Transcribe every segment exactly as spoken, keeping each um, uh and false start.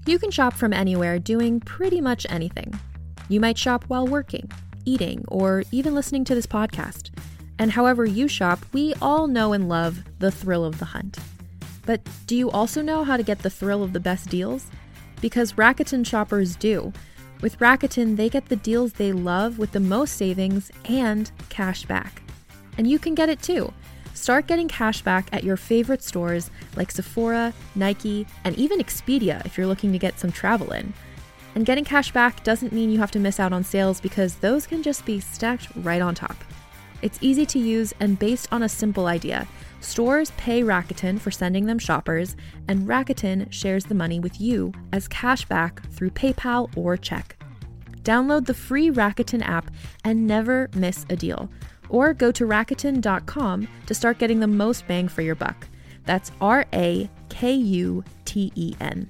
You can shop from anywhere doing pretty much anything. You might shop while working, eating, or even listening to this podcast. And however you shop, we all know and love the thrill of the hunt. But do you also know how to get the thrill of the best deals? Because Rakuten shoppers do. With Rakuten, they get the deals they love with the most savings and cash back. And you can get it too. Start getting cash back at your favorite stores like Sephora, Nike, and even Expedia if you're looking to get some travel in. And getting cash back doesn't mean you have to miss out on sales because those can just be stacked right on top. It's easy to use and based on a simple idea. Stores pay Rakuten for sending them shoppers, and Rakuten shares the money with you as cash back through PayPal or check. Download the free Rakuten app and never miss a deal. Or go to Rakuten dot com to start getting the most bang for your buck. That's R A K U T E N.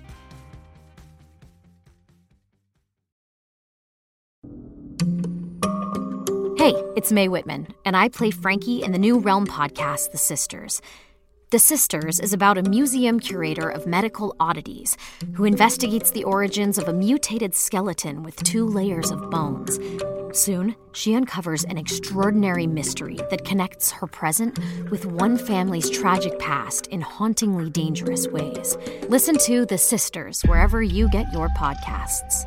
Hey, it's Mae Whitman, and I play Frankie in the new Realm podcast, The Sisters. The Sisters is about a museum curator of medical oddities who investigates the origins of a mutated skeleton with two layers of bones. Soon, she uncovers an extraordinary mystery that connects her present with one family's tragic past in hauntingly dangerous ways. Listen to The Sisters wherever you get your podcasts.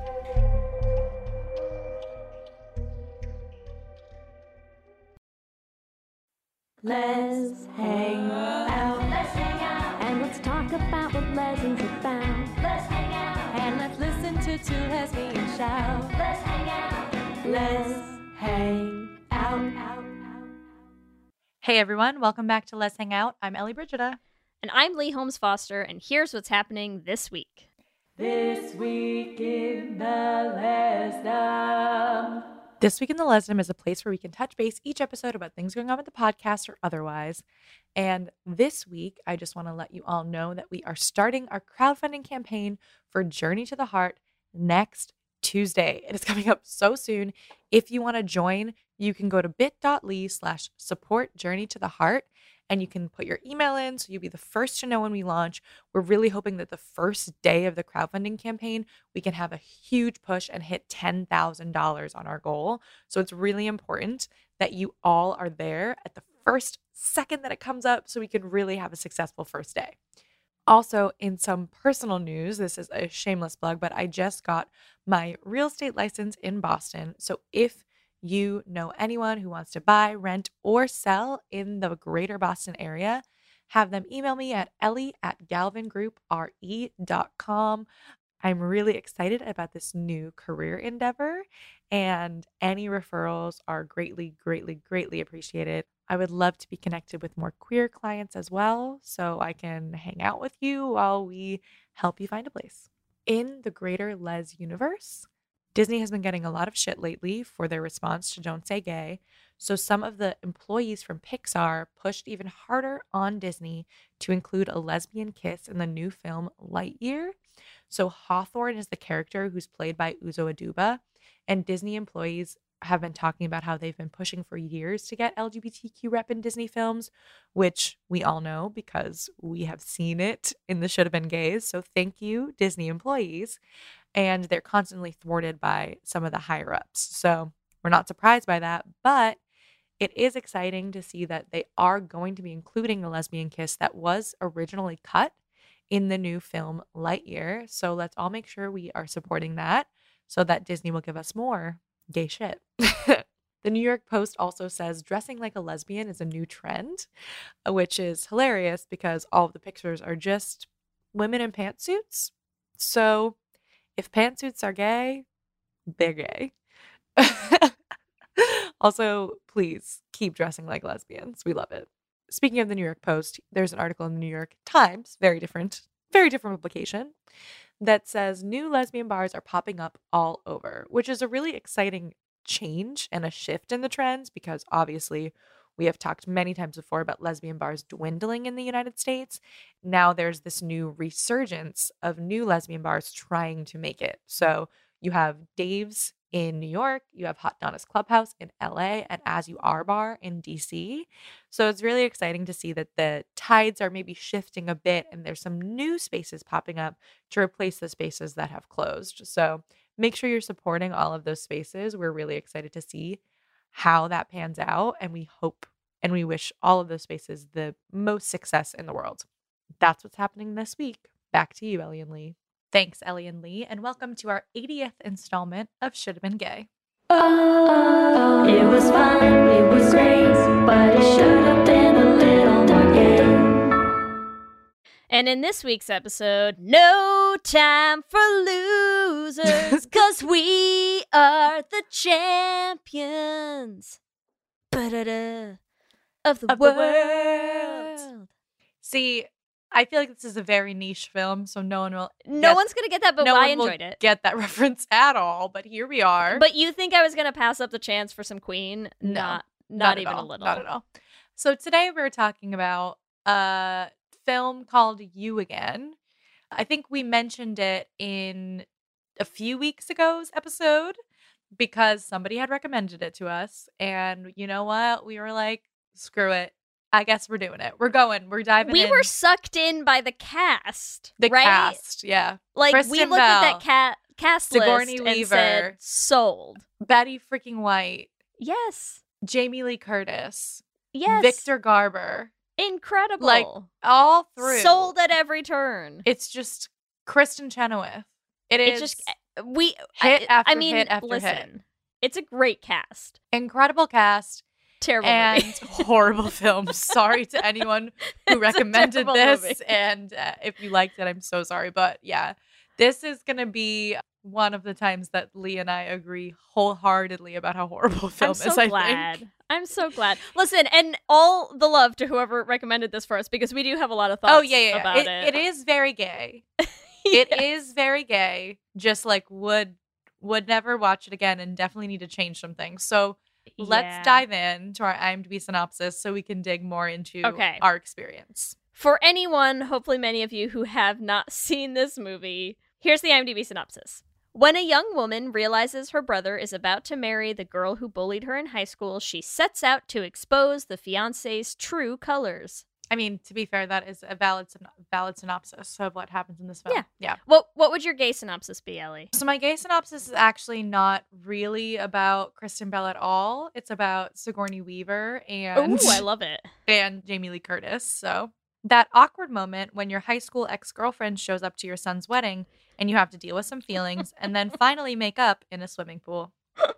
Let's hang out. Let's hang out. And let's talk about what lessons about. Let's hang out. And let's listen to two lesbians shout. Let's hang out. Let's hang out. Hey everyone, welcome back to Let's Hang Out. I'm Ellie Brigida. And I'm Lee Holmes Foster, and here's what's happening this week. This week in the Lesdom. This Week in the Lesdom is a place where we can touch base each episode about things going on with the podcast or otherwise. And this week, I just want to let you all know that we are starting our crowdfunding campaign for Journey to the Heart next Tuesday. It is coming up so soon. If you want to join, you can go to bit.ly slash support Journey to the Heart. And you can put your email in so you'll be the first to know when we launch. We're really hoping that the first day of the crowdfunding campaign, we can have a huge push and hit ten thousand dollars on our goal. So it's really important that you all are there at the first second that it comes up so we can really have a successful first day. Also, in some personal news, this is a shameless plug, but I just got my real estate license in Boston. So if you know anyone who wants to buy, rent, or sell in the greater Boston area, have them email me at ellie at galvin group r e dot com. I'm really excited about this new career endeavor, and any referrals are greatly, greatly, greatly appreciated. I would love to be connected with more queer clients as well, so I can hang out with you while we help you find a place. In the greater Les universe, Disney has been getting a lot of shit lately for their response to Don't Say Gay, so some of the employees from Pixar pushed even harder on Disney to include a lesbian kiss in the new film Lightyear. So Hawthorne is the character who's played by Uzo Aduba, and Disney employees have been talking about how they've been pushing for years to get L G B T Q rep in Disney films, which we all know because we have seen it in the Should Have Been Gays. So thank you, Disney employees. And they're constantly thwarted by some of the higher ups. So we're not surprised by that, but it is exciting to see that they are going to be including a lesbian kiss that was originally cut in the new film Lightyear. So let's all make sure we are supporting that so that Disney will give us more gay shit. The New York Post also says dressing like a lesbian is a new trend, which is hilarious because all of the pictures are just women in pantsuits. So if pantsuits are gay, they're gay. Also, please keep dressing like lesbians. We love it. Speaking of the New York Post, there's an article in the New York Times, very different, very different publication, that says new lesbian bars are popping up all over, which is a really exciting change and a shift in the trends because obviously we have talked many times before about lesbian bars dwindling in the United States. Now there's this new resurgence of new lesbian bars trying to make it. So you have Dave's in New York, you have Hot Donna's Clubhouse in L A, and As You Are Bar in D C. So it's really exciting to see that the tides are maybe shifting a bit and there's some new spaces popping up to replace the spaces that have closed. So make sure you're supporting all of those spaces. We're really excited to see how that pans out, and we hope and we wish all of those spaces the most success in the world. That's what's happening this week. Back to you, Ellie and Lee. Thanks, Ellie and Lee, and welcome to our eightieth installment of Should Have Been Gay. Oh, it was fun, it was great, but it should have been a little more gay. And in this week's episode, no time for losers, cause we are the champions Ba-da-da, of the Of the world. world. See, I feel like this is a very niche film, so no one will. No get- one's gonna get that, but no I one will enjoyed it. get that reference at all. But here we are. But you think I was gonna pass up the chance for some Queen? No, not, not, Not at even all. a little. Not at all. So today we're talking about a film called You Again. I think we mentioned it in a few weeks ago's episode because somebody had recommended it to us. And you know what? We were like, screw it. I guess we're doing it. We're going. We're diving We in. were sucked in by the cast, the right? cast. Yeah. Like we Kristen looked at Bell, that cat cast Sigourney list Weaver. and said sold. Betty freaking White. Yes, Jamie Lee Curtis. yes, Victor Garber. incredible. Like, all through. sold at every turn. It's just Kristen Chenoweth. It It's is just we hit I, after I mean, hit after listen, hit. it's a great cast. incredible cast Terrible and movie. horrible film. Sorry to anyone who It's a recommended terrible this. movie. And uh, if you liked it, I'm so sorry. But yeah, this is going to be one of the times that Lee and I agree wholeheartedly about how horrible film I'm so is, I glad. think. I'm so glad. Listen, and all the love to whoever recommended this for us because we do have a lot of thoughts Oh, yeah, yeah. about It, it. it is very gay. It Yeah. is very gay. Just like would would never watch it again and definitely need to change some things. So let's Yeah. dive in to our IMDb synopsis so we can dig more into Okay. our experience. For anyone, hopefully many of you who have not seen this movie, here's the IMDb synopsis. When a young woman realizes her brother is about to marry the girl who bullied her in high school, she sets out to expose the fiancé's true colors. I mean, to be fair, that is a valid syn- valid synopsis of what happens in this film. Yeah. Yeah. What what would your gay synopsis be, Ellie? So my gay synopsis is actually not really about Kristen Bell at all. It's about Sigourney Weaver and Ooh, I love it. and Jamie Lee Curtis. So that awkward moment when your high school ex-girlfriend shows up to your son's wedding and you have to deal with some feelings and then finally make up in a swimming pool.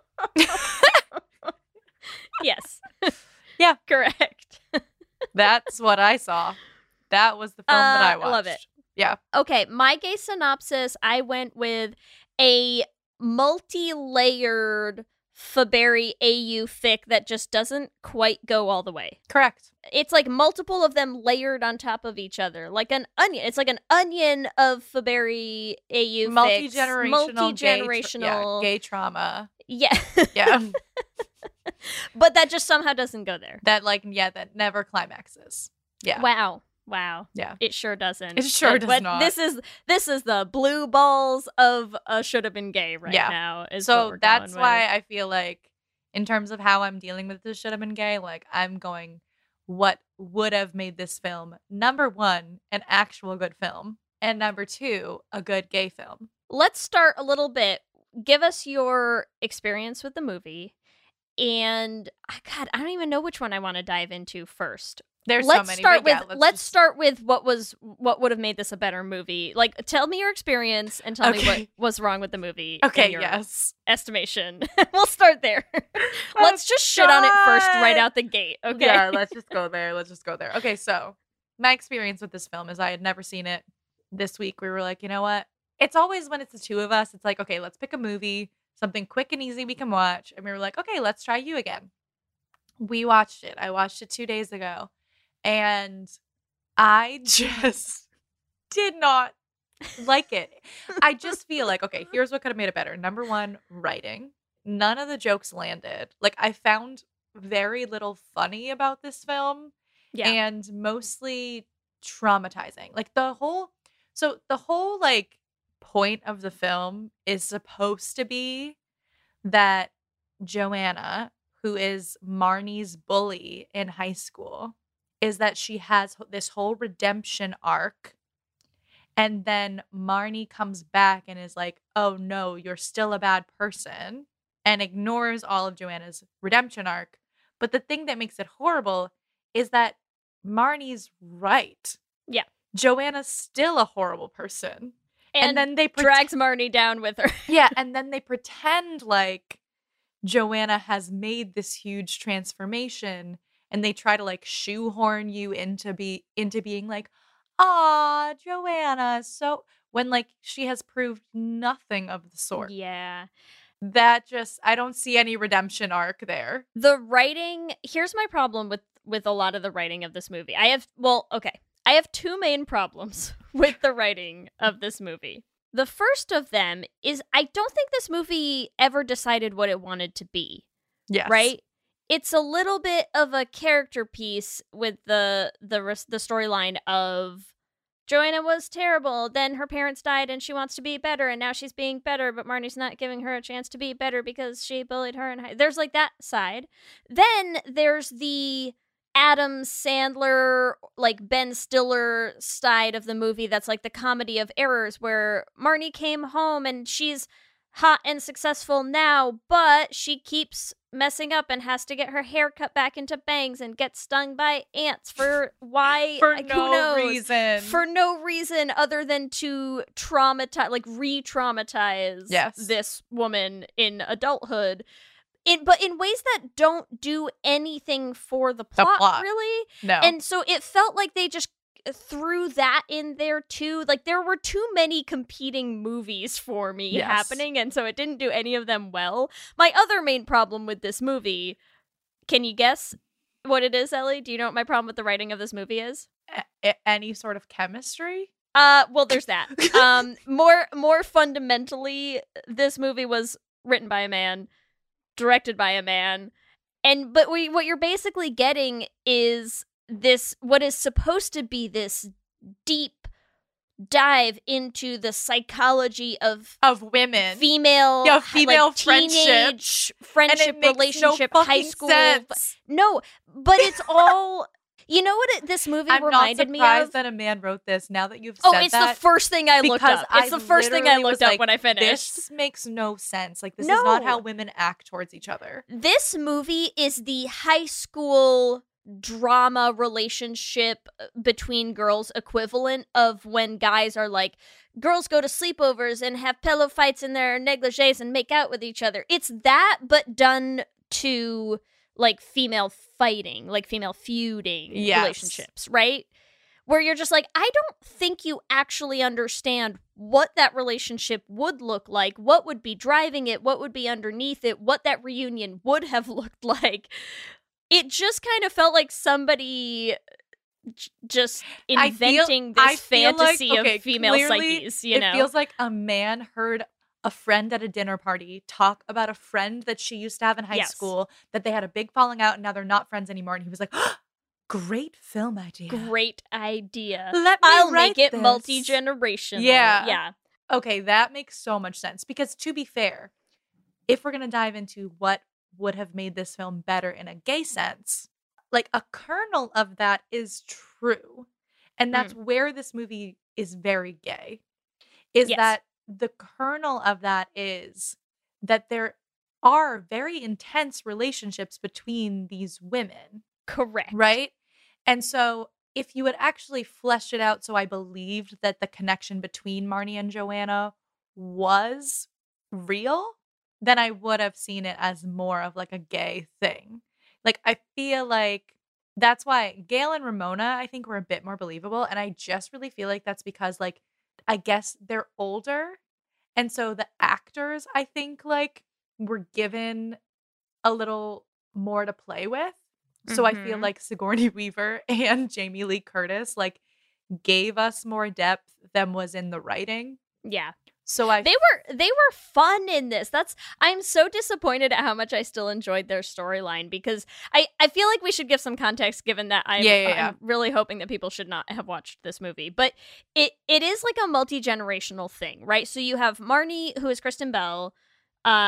Yes. Yeah. Correct. That's what I saw. That was the film that I Uh, watched. love it. Yeah. Okay, my gay synopsis, I went with a multi-layered Faberry A U fic that just doesn't quite go all the way. Correct. It's like multiple of them layered on top of each other, like an onion. It's like an onion of Faberry A U fics. Multi-generational, multi-generational, gay, tra- yeah, gay trauma. yeah, Yeah. but that just somehow doesn't go there. that like yeah, that never climaxes. Yeah. Wow, wow, Yeah. it sure doesn't. It sure But- does but not. This is this is the blue balls of uh, should have been gay right Yeah. now. Is what So we're that's going why with. I feel like in terms of how I'm dealing with this should have been gay, like I'm going what would have made this film number one, an actual good film, and number two, a good gay film. Let's start a little bit. Give us your experience with the movie. And ah, God, I don't even know which one I want to dive into first. There's let's so many. start but yeah, with let's, let's just- start with what was what would have made this a better movie. Like, tell me your experience and tell me what Okay. was wrong with the movie. Okay, in your yes. estimation. We'll start there. Let's just shit on it first, right God. out the gate. Okay. Yeah, let's just go there. Let's just go there. Okay, so my experience with this film is I had never seen it. This week we were like, you know what? It's always when it's the two of us, it's like, okay, let's pick a movie, something quick and easy we can watch. And we were like, okay, let's try You Again. We watched it. I watched it two days ago. And I just did not like it. I just feel like, okay, here's what could have made it better. Number one, writing. None of the jokes landed. Like, I found very little funny about this film Yeah. and mostly traumatizing. Like, the whole, so the whole, like, point of the film is supposed to be that Joanna, who is Marnie's bully in high school, is that she has this whole redemption arc. And then Marnie comes back and is like, oh no, you're still a bad person, and ignores all of Joanna's redemption arc. But the thing that makes it horrible is that Marnie's right. Yeah. Joanna's still a horrible person. And, And then they pret- drags Marnie down with her. Yeah, and then they pretend like Joanna has made this huge transformation, and they try to like shoehorn you into be into being like, "Aw, Joanna." So when like she has proved nothing of the sort. Yeah. That just, I don't see any redemption arc there. The writing, here's my problem with with a lot of the writing of this movie. I have, well, okay. I have two main problems with the writing of this movie. The first of them is I don't think this movie ever decided what it wanted to be. Yes. Right? It's a little bit of a character piece with the the res- the storyline of Joanna was terrible, then her parents died and she wants to be better, and now she's being better, but Marnie's not giving her a chance to be better because she bullied her in high. There's like that side. Then there's the Adam Sandler, like Ben Stiller side of the movie that's like the comedy of errors, where Marnie came home and she's hot and successful now, but she keeps messing up and has to get her hair cut back into bangs and get stung by ants for why? For who no knows? reason. For no reason other than to traumatize, like re-traumatize Yes. this woman in adulthood. In, but in ways that don't do anything for the plot, plot. really. No. And so it felt like they just threw that in there too. Like there were too many competing movies for me Yes. happening, and so it didn't do any of them well. My other main problem with this movie, can you guess what it is, Ellie? Do you know what my problem with the writing of this movie is? A- a- any sort of chemistry? Uh, well, there's that. um, more more fundamentally, this movie was written by a man, directed by a man, and but we what you're basically getting is this, what is supposed to be this deep dive into the psychology of Of women. female, Yeah, female like, friendship. teenage friendship, and it makes relationship, no high fucking school. sense. No, but it's all. You know what it, this movie I'm not reminded me surprised of? that a man wrote this now that you've said Oh, that. it's the first thing I looked because up. It's I the first thing I literally looked was up like, when I finished. This makes no sense. Like, this is not No. how women act towards each other. This movie is the high school drama relationship between girls equivalent of when guys are like, girls go to sleepovers and have pillow fights in their negligees and make out with each other. It's that, but done to like female fighting, like female feuding Yes. relationships, right? Where you're just like, I don't think you actually understand what that relationship would look like, what would be driving it, what would be underneath it, what that reunion would have looked like. It just kind of felt like somebody j- just I feel- inventing I this feel like- fantasy okay, of female clearly psyches, you it know? feels like a man heard a friend at a dinner party talk about a friend that she used to have in high Yes. school, that they had a big falling out and now they're not friends anymore. And he was like, great film idea. Great idea. Let me I'll write make it this. multi-generational. Yeah. Yeah. Okay, that makes so much sense. Because to be fair, if we're going to dive into what would have made this film better in a gay sense, like a kernel of that is true. And that's where this movie is very gay. Is Yes. that the kernel of that is that there are very intense relationships between these women, Correct. right? And so if you had actually fleshed it out so I believed that the connection between Marnie and Joanna was real, then I would have seen it as more of like a gay thing. Like, I feel like that's why Gail and Ramona, I think, were a bit more believable. And I just really feel like that's because, like, I guess they're older. And so the actors, I think, like, were given a little more to play with. So I feel Mhm. like Sigourney Weaver and Jamie Lee Curtis, like, gave us more depth than was in the writing. Yeah. So I They were they were fun in this. That's I'm so disappointed at how much I still enjoyed their storyline, because I, I feel like we should give some context, given that I'm, Yeah, yeah, yeah. I'm really hoping that people should not have watched this movie. But it it is like a multi-generational thing, right? So you have Marnie, who is Kristen Bell, uh,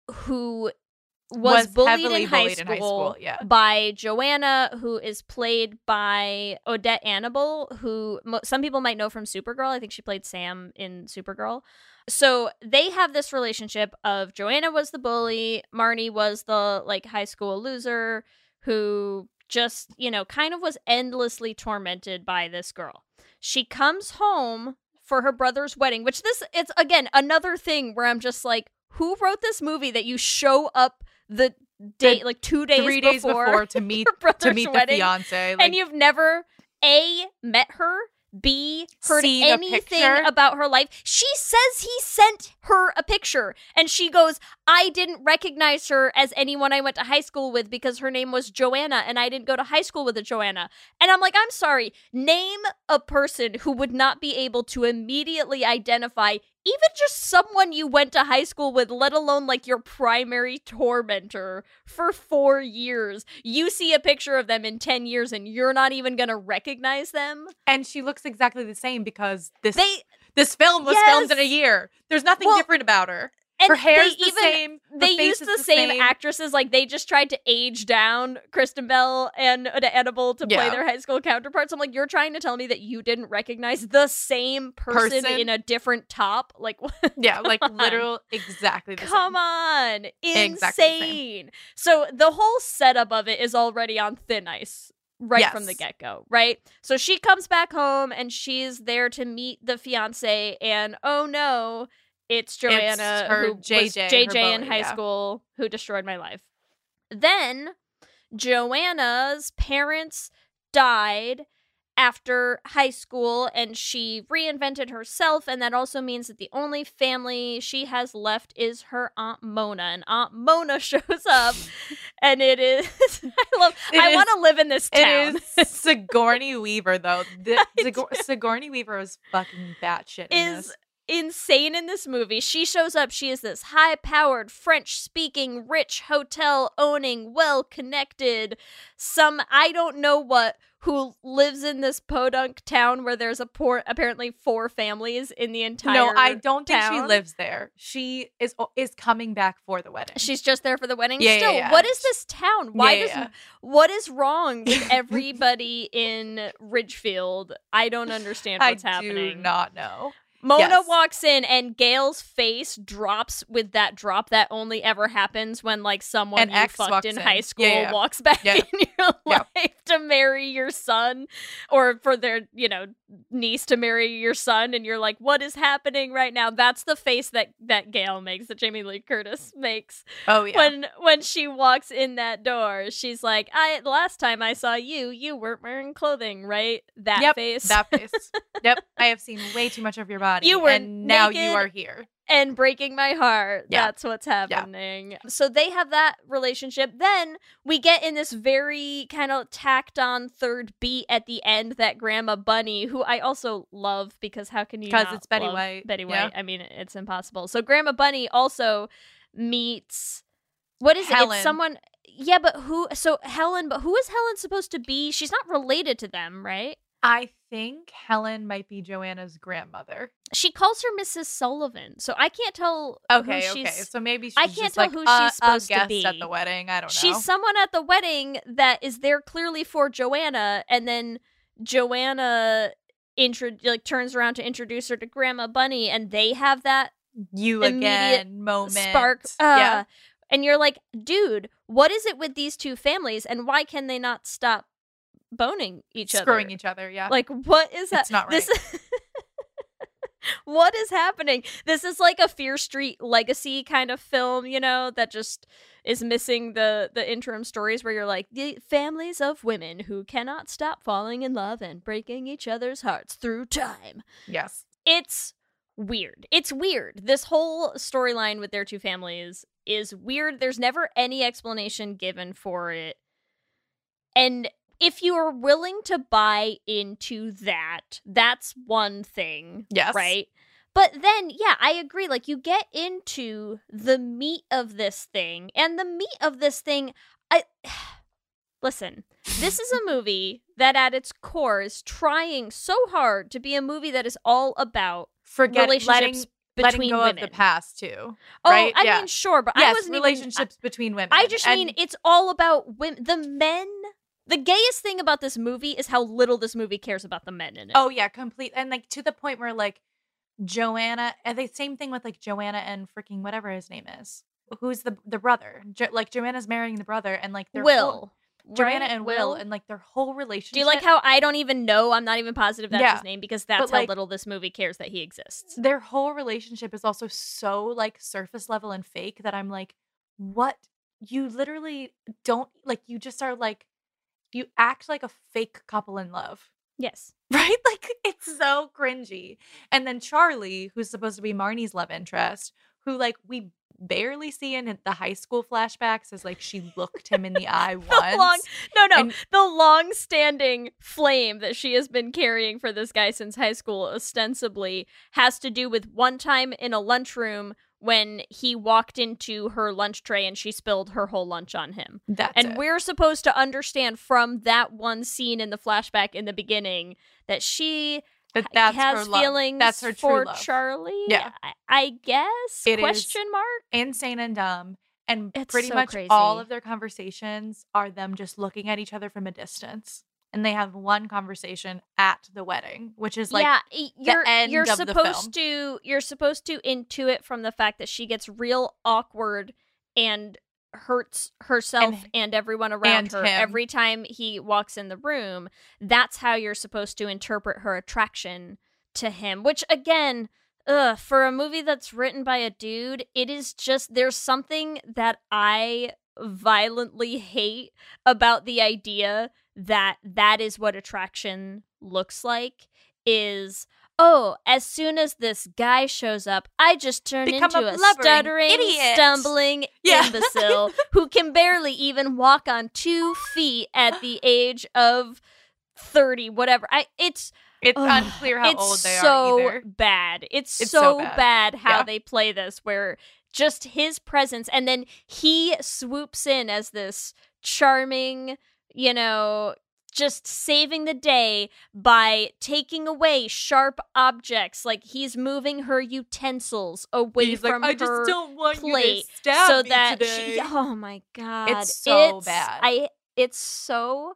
who was, Was bullied, heavily in, high bullied in high school, yeah. by Joanna, who is played by Odette Annable, who mo- some people might know from Supergirl. I think she played Sam in Supergirl. So they have this relationship of Joanna was the bully, Marnie was the like high school loser who just, you know, kind of was endlessly tormented by this girl. She comes home for her brother's wedding, which this, it's again, another thing where I'm just like, who wrote this movie that you show up the date, like two days Three before, days before to meet your brother's to meet the wedding, fiance, like, and you've never A, met her, B, heard Seen a anything picture? about her life. She says he sent her a picture, and she goes, I didn't recognize her as anyone I went to high school with because her name was Joanna, and I didn't go to high school with a Joanna. And I'm like, I'm sorry, name a person who would not be able to immediately identify even just someone you went to high school with, let alone like your primary tormentor for four years. You see a picture of them in ten years and you're not even going to recognize them. and she looks exactly the same because this They, this film was Yes. filmed in a year. There's nothing Well, different about her. and Her hair's they the even, same. Her They face used is the, the same, same. actresses. Like, they just tried to age down Kristen Bell and Odette Annable to play Yeah. their high school counterparts. I'm like, you're trying to tell me that you didn't recognize the same person, Person? in a different top? Like, what? Yeah, like Come on. literal exactly the Come same. on. Insane. Exactly the same. So the whole setup of it is already on thin ice right Yes. from the get-go, right? So she comes back home and she's there to meet the fiance, and oh no, it's Joanna, her who J was J, J her J in bully, high yeah. school, who destroyed my life. Then Joanna's parents died after high school, and she reinvented herself, and that also means that the only family she has left is her Aunt Mona, and Aunt Mona shows up, and it is I love It I is- want to live in this town. It is Sigourney Weaver though. The, Sigor- Sigourney Weaver is fucking batshit in Is this. insane in this movie. She shows up, she is this high-powered, French-speaking, rich, hotel-owning, well-connected, some I don't know what, who lives in this podunk town where there's a poor, apparently four families in the entire No, I don't think she town. lives there. She is is coming back for the wedding. She's just there for the wedding. Yeah, yeah, Still, yeah. what is this town? Why Yeah, does yeah. what is wrong with everybody in Ridgefield? I don't understand what's I happening. do not know. Mona Yes. walks in and Gail's face drops with that drop that only ever happens when like someone An you ex fucked walks in in. high school Yeah, yeah. walks back Yeah. in your Yeah. life to marry your son, or for their, you know, niece to marry your son, and you're like, what is happening right now? That's the face that that Gail makes, that Jamie Lee Curtis makes. Oh yeah. When when she walks in that door, she's like, I last time I saw you, you weren't wearing clothing, right? That yep, face. That face. Yep. I have seen way too much of your body. You were and now you naked. are here. And breaking my heart. Yeah. That's what's happening. So they have that relationship. Then we get in this very kind of tacked on third beat at the end, that Grandma Bunny, who I also love, because how can you 'Cause not it's Betty love White. Betty Yeah. White. I mean, it's impossible. So Grandma Bunny also meets, what is it? Helen. It's someone, yeah, but who, so Helen, but who is Helen supposed to be? She's not related to them, right? I think Helen might be Joanna's grandmother. She calls her Missus Sullivan, so I can't tell Okay, who okay. she's. So maybe she's I can't just tell like who a, she's supposed a to guest be. at the wedding. I don't know. She's someone at the wedding that is there clearly for Joanna, and then Joanna intro- like turns around to introduce her to Grandma Bunny, and they have that you immediate again moment. spark. Uh, yeah. And you're like, dude, what is it with these two families, and why can they not stop boning each Screwing other? each other. Yeah. Like, what is that? It's not This what is happening? This is like a Fear Street Legacy kind of film, you know, that just is missing the the interim stories where you're like, the families of women who cannot stop falling in love and breaking each other's hearts through time. yes. It's weird. It's weird. This whole storyline with their two families is weird. There's never any explanation given for it. And if you are willing to buy into that, that's one thing. Yes. Right? But then, yeah, I agree. Like, you get into the meat of this thing, and the meat of this thing, I... Listen, this is a movie that at its core is trying so hard to be a movie that is all about Forget relationships letting between letting go women. of the past too. Oh, right? I yeah. mean, sure, but I yes, wasn't relationships even, between women. I, I just and, mean it's all about women. The men. The gayest thing about this movie is how little this movie cares about the men in it. Oh yeah, complete, and like to the point where like Joanna, and the same thing with like Joanna and freaking whatever his name is, who's the the brother. Jo- like Joanna's marrying the brother, and like their Will. whole, Joanna right? and Will, and like their whole relationship. Do you like how I don't even know? I'm not even positive that's Yeah. his name because that's But, how like, little this movie cares that he exists. their whole relationship is also so like surface level and fake that I'm like, what? You literally don't like. You just are like, you act like a fake couple in love. Yes. Right? Like, it's so cringy. And then Charlie, who's supposed to be Marnie's love interest, who, like, we barely see in the high school flashbacks as, like, she looked him in the eye The once. long, no, no, And- the long-standing flame that she has been carrying for this guy since high school, ostensibly, has to do with one time in a lunchroom when he walked into her lunch tray and she spilled her whole lunch on him. That's And it. we're supposed to understand from that one scene in the flashback in the beginning that she That that's has her love. feelings That's her true for love. Charlie. Yeah. I, I guess. It is Question mark. Insane and dumb. And It's pretty so much crazy. all of their conversations are them just looking at each other from a distance. And they have one conversation at the wedding, which is like, yeah, y- you're end you're of the supposed to you're supposed to intuit from the fact that she gets real awkward and hurts herself and, And- everyone around and her him. every time he walks in the room. That's how you're supposed to interpret her attraction to him, which again, ugh, for a movie that's written by a dude, it is just there's something that I violently hate about the idea that that is what attraction looks like is oh, as soon as this guy shows up, I just turn Become into a a, blubbering stuttering, idiot. stumbling Yeah. imbecile who can barely even walk on two feet at the age of thirty, whatever. I it's it's Ugh, unclear how it's old they so are either. bad. It's, It's so, so bad. bad. how Yeah. they play this, where just his presence, and then he swoops in as this charming, you know, just saving the day by taking away sharp objects. Like he's moving her utensils away He's from like, I her just don't want plate you to stab so me that today. she. Oh my god, It's so bad. I. It's so.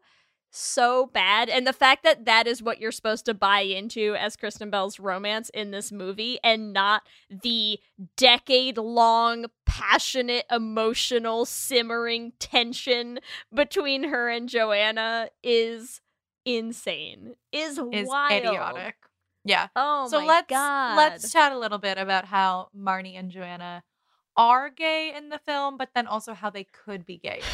So bad. And the fact that that is what you're supposed to buy into as Kristen Bell's romance in this movie and not the decade-long, passionate, emotional, simmering tension between her and Joanna is insane. Is, is wild. idiotic. Yeah. Oh so my let's god. let's chat a little bit about how Marnie and Joanna are gay in the film, but then also how they could be gayer.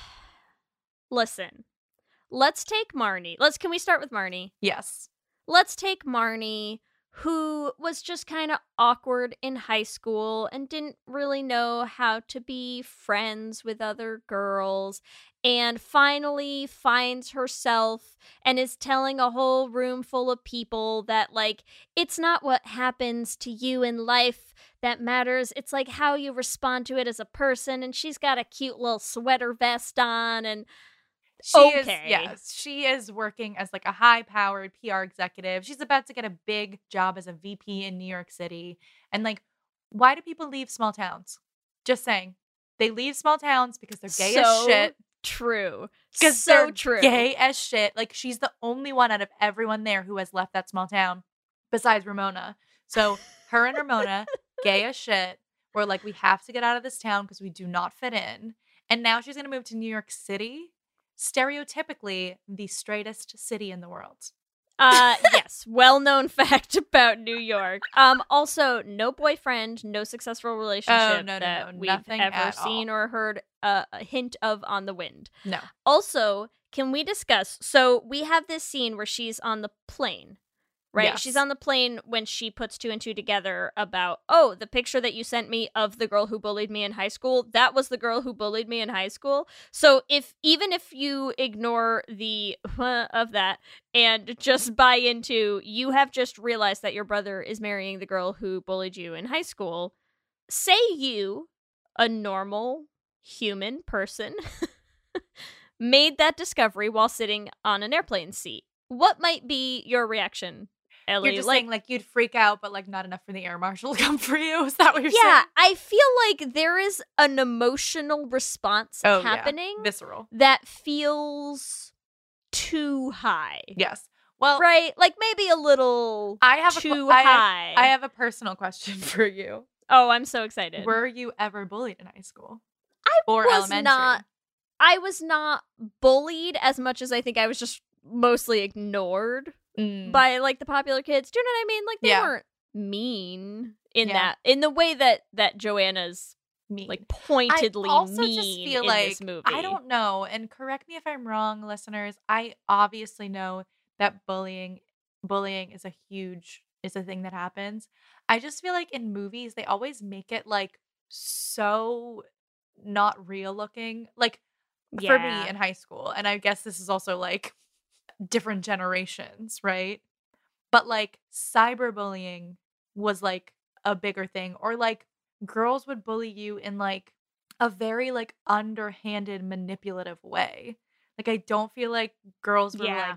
Listen. Let's take Marnie. Let's can we start with Marnie? Yes. Let's take Marnie, who was just kind of awkward in high school and didn't really know how to be friends with other girls, and finally finds herself and is telling a whole room full of people that, like, it's not what happens to you in life that matters. It's like how you respond to it as a person. And she's got a cute little sweater vest on, and She Okay. is yes, she is working as like a high-powered P R executive. She's about to get a big job as a V P in New York City. And like, why do people leave small towns? Just saying. They leave small towns because they're gay as So shit. true. Because So they're true. gay as shit. Like, she's the only one out of everyone there who has left that small town besides Ramona. So her and Ramona, gay as shit, were like, we have to get out of this town because we do not fit in. And now she's going to move to New York City, stereotypically the straightest city in the world. Uh yes, well-known fact about New York. Um also no boyfriend, no successful relationship Oh, no, no, that no, we've nothing ever at seen all. or heard uh, a hint of on the wind. No. Also, can we discuss so we have this scene where she's on the plane, right? Yes. She's on the plane when she puts two and two together about, oh, the picture that you sent me of the girl who bullied me in high school, that was the girl who bullied me in high school. So if even if you ignore the uh, of that and just buy into, you have just realized that your brother is marrying the girl who bullied you in high school, say you, a normal human person, made that discovery while sitting on an airplane seat. What might be your reaction Ellie. You're just like, saying like you'd freak out, but like not enough for the air marshal to come for you. Is that what you're yeah, saying? I feel like there is an emotional response Oh, happening yeah. Visceral. that feels too high. Yes. Well, Right? Like maybe a little I have too a, qu- I have- high. I have a personal question for you. Oh, I'm so excited. Were you ever bullied in high school? I or was elementary? not I was not bullied as much as I think I was just mostly ignored Mm. by like the popular kids. Do you know what I mean? Like they Yeah. weren't mean in Yeah. that in the way that that Joanna's mean. like pointedly I also mean just feel in like this movie. I don't know, and correct me if I'm wrong, listeners. I obviously know that bullying bullying is a huge is a thing that happens. I just feel like in movies they always make it like so not real looking. Like for me Yeah. in high school, and I guess this is also like different generations, right? But like cyberbullying was like a bigger thing, or like girls would bully you in like a very like underhanded manipulative way. Like I don't feel like girls were Yeah. like,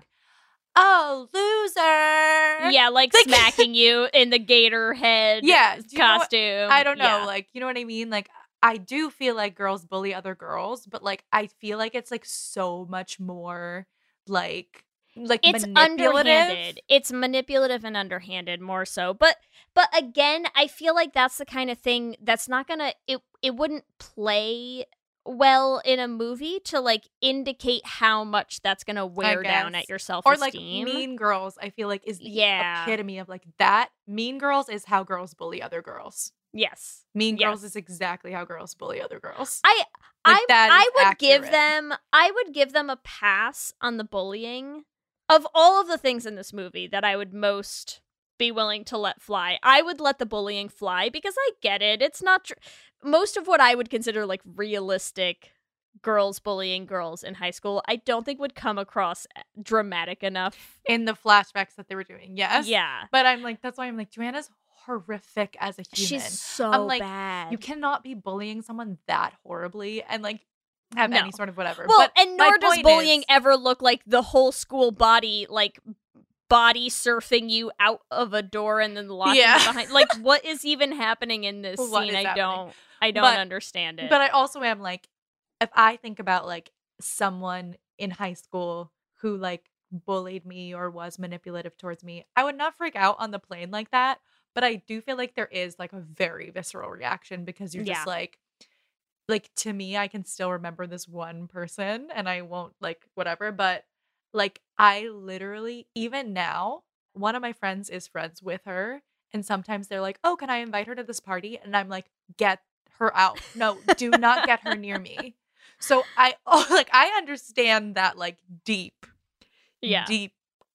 "Oh, loser." Yeah, like, Like- smacking you in the gator head Yeah, do you know what- costume. I don't know, Yeah. like, you know what I mean? Like I do feel like girls bully other girls, but like I feel like it's like so much more like like It's manipulative. underhanded. It's manipulative and underhanded more so. But but again, I feel like that's the kind of thing that's not gonna it it wouldn't play well in a movie to like indicate how much that's gonna wear down guess. at your self Or esteem. like Mean Girls, I feel like is the Yeah. epitome of like that. Mean Girls is how girls bully other girls. Yes. Mean Girls Yes. is exactly how girls bully other girls. I Like, I that I is would give accurate. them I would give them a pass on the bullying. Of all of the things in this movie that I would most be willing to let fly, I would let the bullying fly because I get it. It's not tr- most of what I would consider like realistic girls bullying girls in high school, I don't think would come across dramatic enough. In the flashbacks that they were doing, yes. Yeah. But I'm like, that's why I'm like, Joanna's horrific as a human. She's so I'm like, bad. You cannot be bullying someone that horribly and like have No. any sort of whatever. Well, but and my nor does point bullying is- ever look like the whole school body, like body surfing you out of a door and then locking Yeah. you behind. Like, what is even happening in this What scene? is I happening? don't, I don't But- understand it. But I also am like, if I think about like someone in high school who like bullied me or was manipulative towards me, I would not freak out on the plane like that. But I do feel like there is like a very visceral reaction because you're Yeah. just like, like to me, I can still remember this one person and I won't like whatever. But like, I literally, even now, one of my friends is friends with her. And sometimes they're like, oh, can I invite her to this party? And I'm like, get her out. No, do not get her near me. So I oh, like I understand that like deep, yeah. deep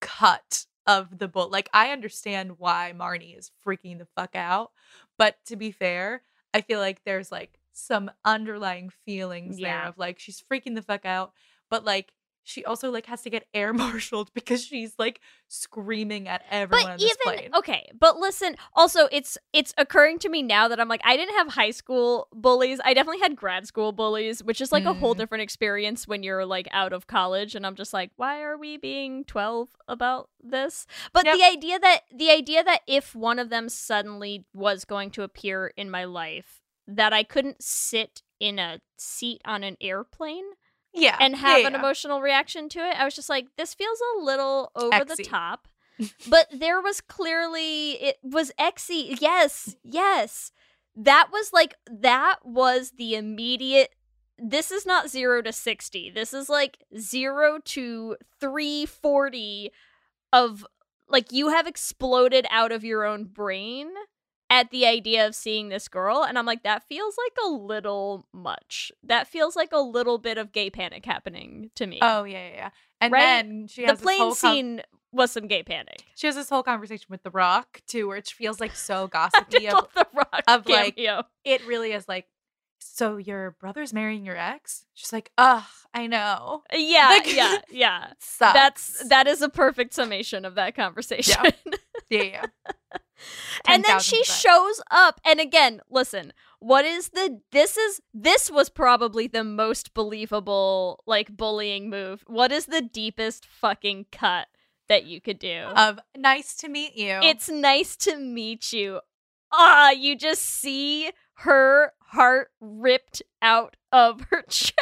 cut of the book. Like I understand why Marnie is freaking the fuck out. But to be fair, I feel like there's like some underlying feelings there Yeah. of like she's freaking the fuck out, but like she also like has to get air marshaled because she's like screaming at everyone But on this even plane. okay, but listen, also it's it's occurring to me now that I'm like I didn't have high school bullies. I definitely had grad school bullies, which is like a whole Mm. different experience when you're like out of college and I'm just like, why are we being twelve about this? But Yep. the idea that the idea that if one of them suddenly was going to appear in my life, that I couldn't sit in a seat on an airplane Yeah, and have yeah, an yeah. emotional reaction to it. I was just like, this feels a little over the Exy. top. But there was clearly, it was exy. Yes, yes. That was like, that was the immediate, this is not zero to sixty. This is like zero to three forty of, like, you have exploded out of your own brain at the idea of seeing this girl, and I'm like, that feels like a little much. That feels like a little bit of gay panic happening to me. Oh yeah, yeah, yeah. And Right? then she the has this plane whole com- scene was some gay panic. she has this whole conversation with The Rock too, where it feels like so gossipy. Typical of, The Rock of, like, cameo. it really is like, so your brother's marrying your ex? She's like, ugh, I know. Yeah, like- yeah, yeah. Sucks. That's that is a perfect summation of that conversation. yeah, yeah. And then she ten thousand percent. shows up, and again, listen, what is the this is this was probably the most believable like bullying move. What is the deepest fucking cut that you could do. Of nice to meet you. It's nice to meet you. Ah, you just see her heart ripped out of her chest.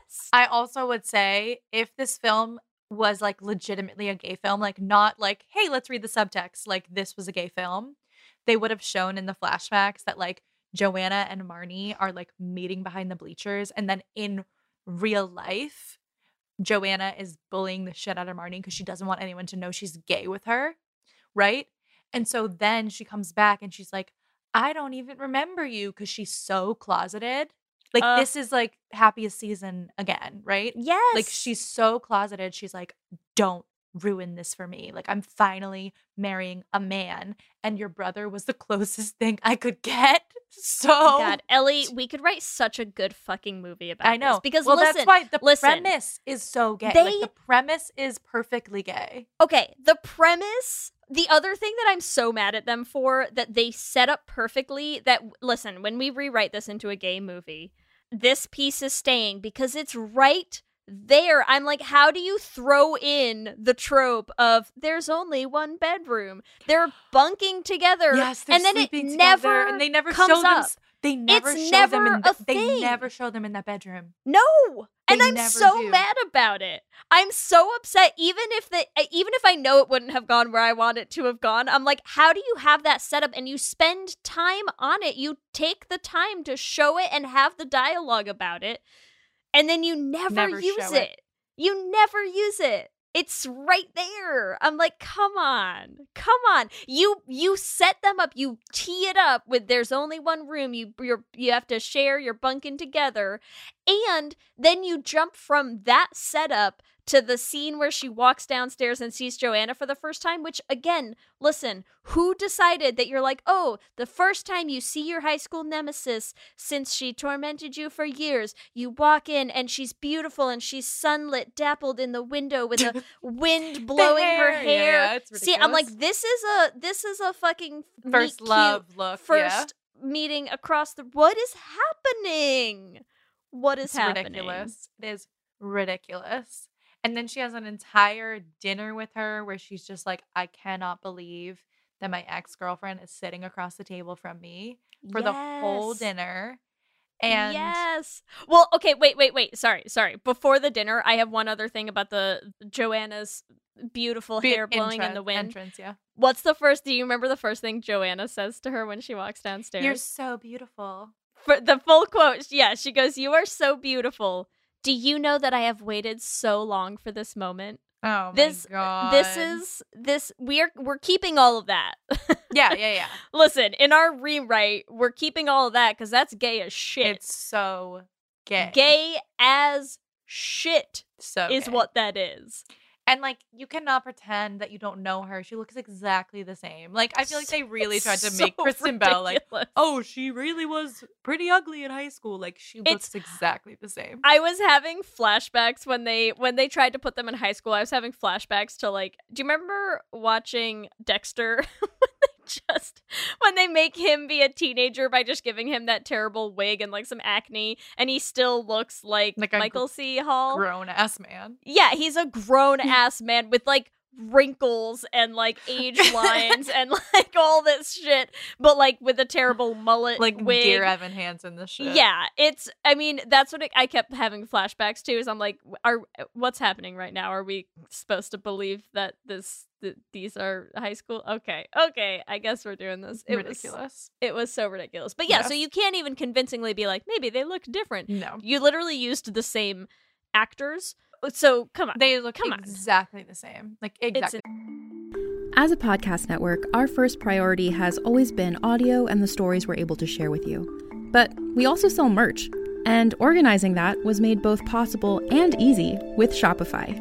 I also would say if this film was like legitimately a gay film, like not like, hey, let's read the subtext, like this was a gay film, they would have shown in the flashbacks that like Joanna and Marnie are like meeting behind the bleachers, and then in real life Joanna is bullying the shit out of Marnie because she doesn't want anyone to know she's gay with her, right? And so then she comes back and she's like, I don't even remember you, because she's so closeted. Like, Uh, this is like happiest season again, right? Yes. Like, she's so closeted. She's like, don't ruin this for me. Like, I'm finally marrying a man, and your brother was the closest thing I could get. So God, Ellie, we could write such a good fucking movie about I know. this. Because well, listen, that's why the listen, premise is so gay. They- like, the premise is perfectly gay. okay, the premise, the other thing that I'm so mad at them for, that they set up perfectly, that, listen, when we rewrite this into a gay movie, this piece is staying because it's right there. I'm like, how do you throw in the trope of there's only one bedroom? They're bunking together. Yes, they're and then it sleeping together, never and they never comes show them. up. s- They never It's show never them in a the, They thing. never show them in that bedroom. No, and They I'm never so do. mad about it. I'm so upset. Even if the, even if I know it wouldn't have gone where I want it to have gone, I'm like, how do you have that set up and you spend time on it? You take the time to show it and have the dialogue about it, and then you never, Never use show it. it. You never use it. It's right there. I'm like, come on, come on. You you set them up. You tee it up with there's only one room. You you're, you have to share. You're bunking together, and then you jump from that setup to the scene where she walks downstairs and sees Joanna for the first time. Which, again, listen, who decided that you're like, oh, the first time you see your high school nemesis since she tormented you for years, you walk in and she's beautiful and she's sunlit, dappled in the window with a wind blowing her hair. hair. Yeah, yeah, it's See, I'm like, ridiculous. this is a this is a fucking First meet love cute look. first meeting across the. What is happening? What yeah. is It's happening? ridiculous. It is ridiculous. And then she has an entire dinner with her where she's just like, I cannot believe that my ex-girlfriend is sitting across the table from me for the whole Yes. dinner. And yes. Well, okay, wait, wait, wait. Sorry, sorry. Before the dinner, I have one other thing about the Joanna's beautiful be- hair blowing in entran- the wind. Entrance, yeah. What's the first? Do you remember the first thing Joanna says to her when she walks downstairs? You're so beautiful. For the full quote, yeah, she goes, "You are so beautiful. Do you know that I have waited so long for this moment?" Oh This- my god. This is this we're we're keeping all of that. Yeah, yeah, yeah. Listen, in our rewrite, we're keeping all of that because that's gay as shit. It's so gay. Gay as shit so is gay. what that is. And like, you cannot pretend that you don't know her. She looks exactly the same. Like, I feel like they really tried to make So Kristen Bell like, ridiculous. oh, she really was pretty ugly in high school. Like, she It's- looks exactly the same. I was having flashbacks when they when they tried to put them in high school. I was having flashbacks to, like, do you remember watching Dexter when they just when they make him be a teenager by just giving him that terrible wig and like some acne, and he still looks like, Like a Michael C. Hall? Grown ass man. Yeah, he's a grown ass man with like wrinkles and like age lines and like all this shit, but like with a terrible mullet Like wig. Dear Evan Hansen, this shit. Yeah, it's. I mean, that's what it, I kept having flashbacks to. Is I'm like, are what's happening right now? Are we supposed to believe that this th- these are high school? Okay, okay. I guess we're doing this. It ridiculous. was it was so ridiculous. But yeah, so Yes. you can't even convincingly be like, maybe they look different. No. You literally used the same actors. So come on, They look Come on. exactly the same. Like, exactly. As a podcast network, our first priority has always been audio and the stories we're able to share with you. But we also sell merch, and organizing that was made both possible and easy with Shopify.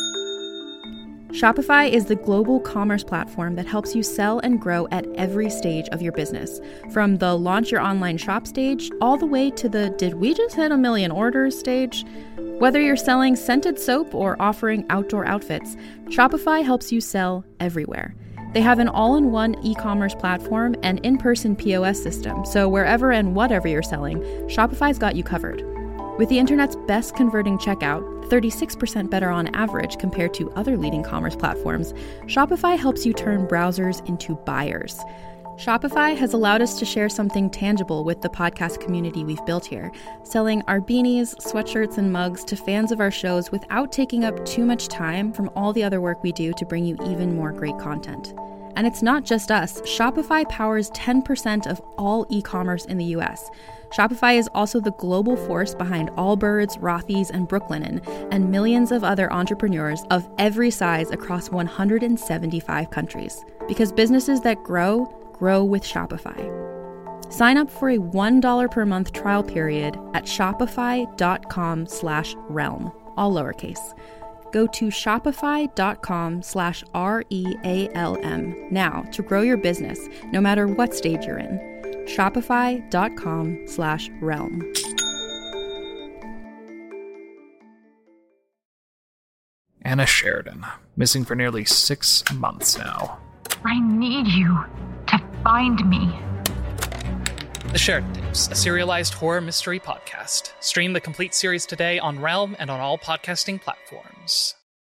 Shopify is the global commerce platform that helps you sell and grow at every stage of your business, from the launch your online shop stage all the way to the did we just hit a million orders stage? Whether you're selling scented soap or offering outdoor outfits, Shopify helps you sell everywhere. They have an all-in-one e-commerce platform and in-person P O S system, so wherever and whatever you're selling, Shopify's got you covered. With the internet's best converting checkout, thirty-six percent better on average compared to other leading commerce platforms, Shopify helps you turn browsers into buyers. Shopify has allowed us to share something tangible with the podcast community we've built here, selling our beanies, sweatshirts, and mugs to fans of our shows without taking up too much time from all the other work we do to bring you even more great content. And it's not just us. Shopify powers ten percent of all e-commerce in the U S. Shopify is also the global force behind Allbirds, Rothy's, and Brooklinen, and millions of other entrepreneurs of every size across one hundred seventy-five countries. Because businesses that grow, grow with Shopify. Sign up for a one dollar per month trial period at shopify.com slash realm, all lowercase. Go to shopify.com slash R-E-A-L-M now to grow your business, no matter what stage you're in. Shopify.com slash realm. Anna Sheridan, missing for nearly six months now. I need you to find me. The Sheridan Tapes, a serialized horror mystery podcast. Stream the complete series today on Realm and on all podcasting platforms.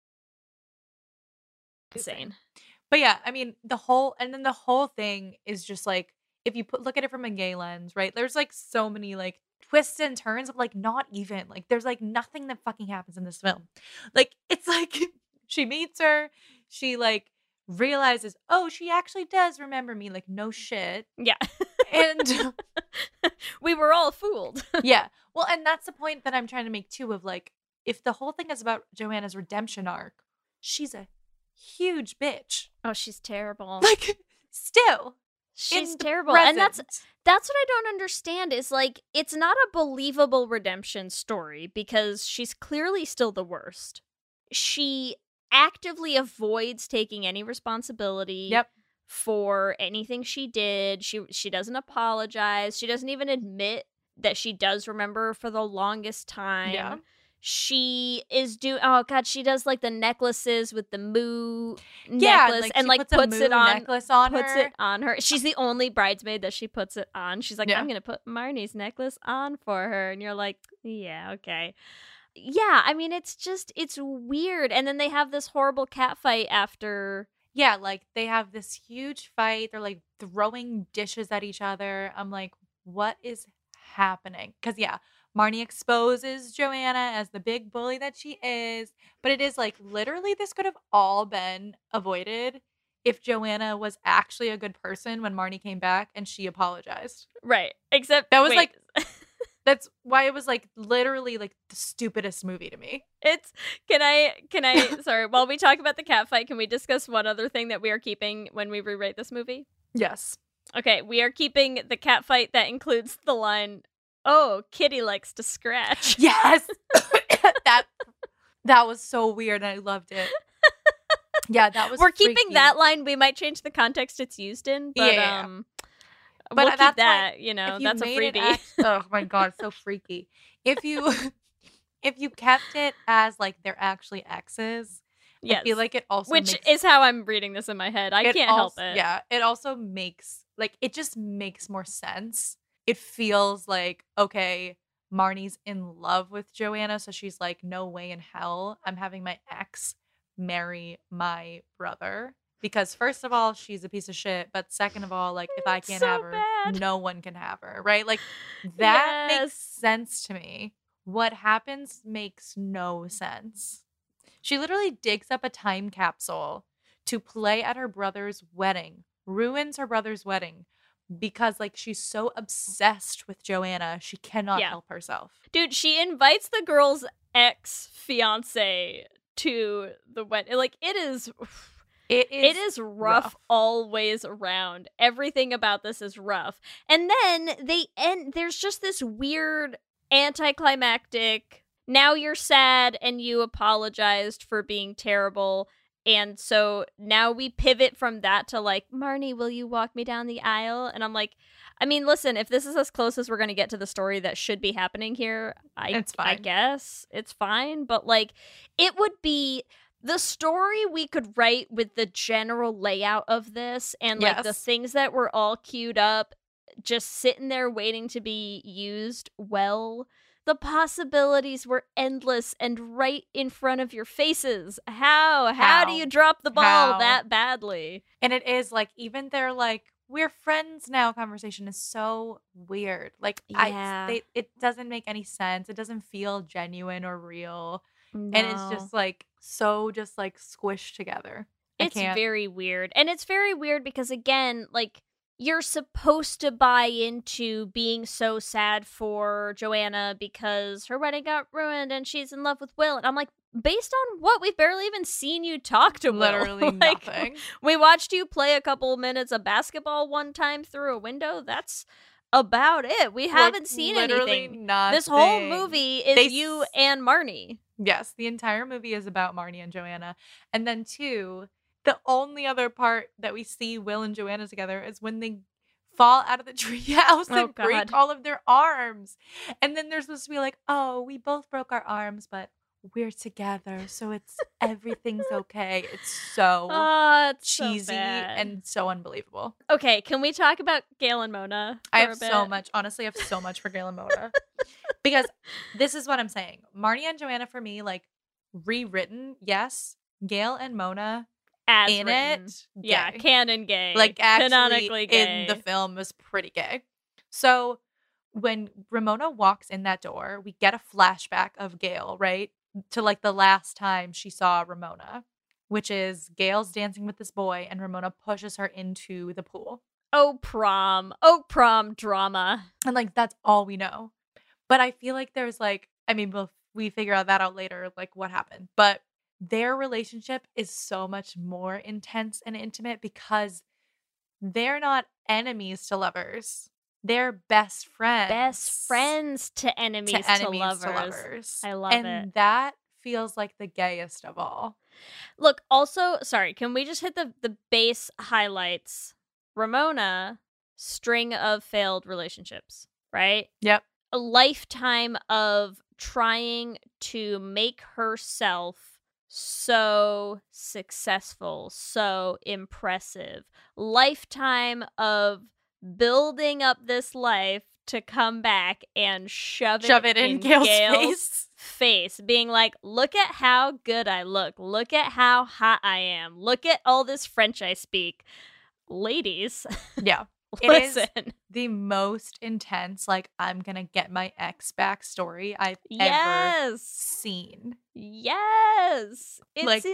Insane. But yeah, I mean, the whole, and then the whole thing is just like, if you put look at it from a gay lens, right? There's like so many like twists and turns of like not even, like there's like nothing that fucking happens in this film. Like, it's like, she meets her, she like realizes, oh, she actually does remember me, like no shit. Yeah. And we were all fooled. Yeah. Well, and that's the point that I'm trying to make too, of like, if the whole thing is about Joanna's redemption arc, she's a huge bitch. Oh, she's terrible. Like, still. She's terrible. And that's that's what I don't understand is like, it's not a believable redemption story because she's clearly still the worst. She actively avoids taking any responsibility. Yep. For anything she did. She she doesn't apologize. She doesn't even admit that she does remember for the longest time. Yeah. She is do oh god, she does like the necklaces with the moo yeah, necklace like and she like puts, puts a it moo on necklace on puts her. it on her. She's the only bridesmaid that she puts it on. She's like, Yeah. I'm gonna put Marnie's necklace on for her. And you're like, yeah, okay. Yeah, I mean it's just it's weird. And then they have this horrible cat fight after. Yeah, like they have this huge fight. They're like throwing dishes at each other. I'm like, what is happening? Because, yeah, Marnie exposes Joanna as the big bully that she is. But it is like literally this could have all been avoided if Joanna was actually a good person when Marnie came back and she apologized. Right. Except that was wait. like. That's why it was like literally like the stupidest movie to me. It's can I can I sorry, while we talk about the cat fight, can we discuss one other thing that we are keeping when we rewrite this movie? Yes. Okay, we are keeping the cat fight that includes the line, "Oh, Kitty likes to scratch." Yes. that that was so weird and I loved it. Yeah, that was We're freaky. keeping that line. We might change the context it's used in, but Yeah. um But we'll keep that's that, why you know, if you that's a made it freebie. act- oh my god, so freaky. If you if you kept it as like they're actually exes, Yes. I feel like it also Which makes, is how I'm reading this in my head. I it can't also- help it. Yeah, it also makes like it just makes more sense. It feels like, okay, Marnie's in love with Joanna, so she's like, no way in hell I'm having my ex marry my brother. Because first of all, she's a piece of shit. But second of all, like if I It's can't so have her, bad. no one can have her, right? Like that Yes. makes sense to me. What happens makes no sense. She literally digs up a time capsule to play at her brother's wedding, ruins her brother's wedding because like she's so obsessed with Joanna, she cannot Yeah. help herself. Dude, she invites the girl's ex fiance to the wedding. Like it is It is It is rough, rough. all ways around. Everything about this is rough. And then they end there's just this weird anticlimactic, now you're sad and you apologized for being terrible. And so now we pivot from that to like, Marnie, will you walk me down the aisle? And I'm like, I mean, listen, if this is as close as we're going to get to the story that should be happening here, I, It's I fine. guess it's fine. But like, it would be the story we could write with the general layout of this and like the Yes. things that were all queued up, just sitting there waiting to be used well. The possibilities were endless and right in front of your faces. How? How, How? do you drop the ball How? that badly? And it is like, even their like, we're friends now conversation is so weird. Like, Yeah. I, they, it doesn't make any sense. It doesn't feel genuine or real. No. And it's just like, so just like squished together. I It's can't. very weird. And it's very weird because, again, like, you're supposed to buy into being so sad for Joanna because her wedding got ruined and she's in love with Will. And I'm like, based on what? We've barely even seen you talk to Will. Literally Like, nothing. We watched you play a couple minutes of basketball one time through a window. That's about it. We haven't Like, seen literally anything. nothing. This whole movie is They you s- and Marnie. Yes, the entire movie is about Marnie and Joanna. And then two, the only other part that we see Will and Joanna together is when they fall out of the treehouse Oh, and break God. all of their arms. And then they're supposed to be like, oh, we both broke our arms, but we're together, so it's everything's okay. It's so Oh, it's so cheesy bad. and so unbelievable. Okay, can we talk about Gail and Mona I for have a bit? so much, honestly, I have so much for Gail and Mona. Because this is what I'm saying. Marnie and Joanna, for me, like, rewritten, yes. Gail and Mona As in written. it, Yeah, gay. canon gay. Like, actually canonically gay. in the film was pretty gay. So when Ramona walks in that door, we get a flashback of Gail, right? To like the last time she saw Ramona, which is Gail's dancing with this boy and Ramona pushes her into the pool. Oh, prom. Oh, prom drama. And like, that's all we know. But I feel like there's like, I mean, we'll, we figure out that out later, like what happened. But their relationship is so much more intense and intimate because they're not enemies to lovers. They're best friends. Best friends to enemies to, to enemies lovers. to lovers. I love and it. that feels like the gayest of all. Look, also, sorry, can we just hit the, the base highlights? Ramona, string of failed relationships, right? Yep. A lifetime of trying to make herself so successful, so impressive. Lifetime of building up this life to come back and shove it, Shove it in, Gail's, Gail's face. face, being like, look at how good I look. Look at how hot I am. Look at all this French I speak. Ladies, Yeah. It is listen. the most intense, like, I'm gonna get my ex back story I've ever Yes. seen. Yes. It's Like,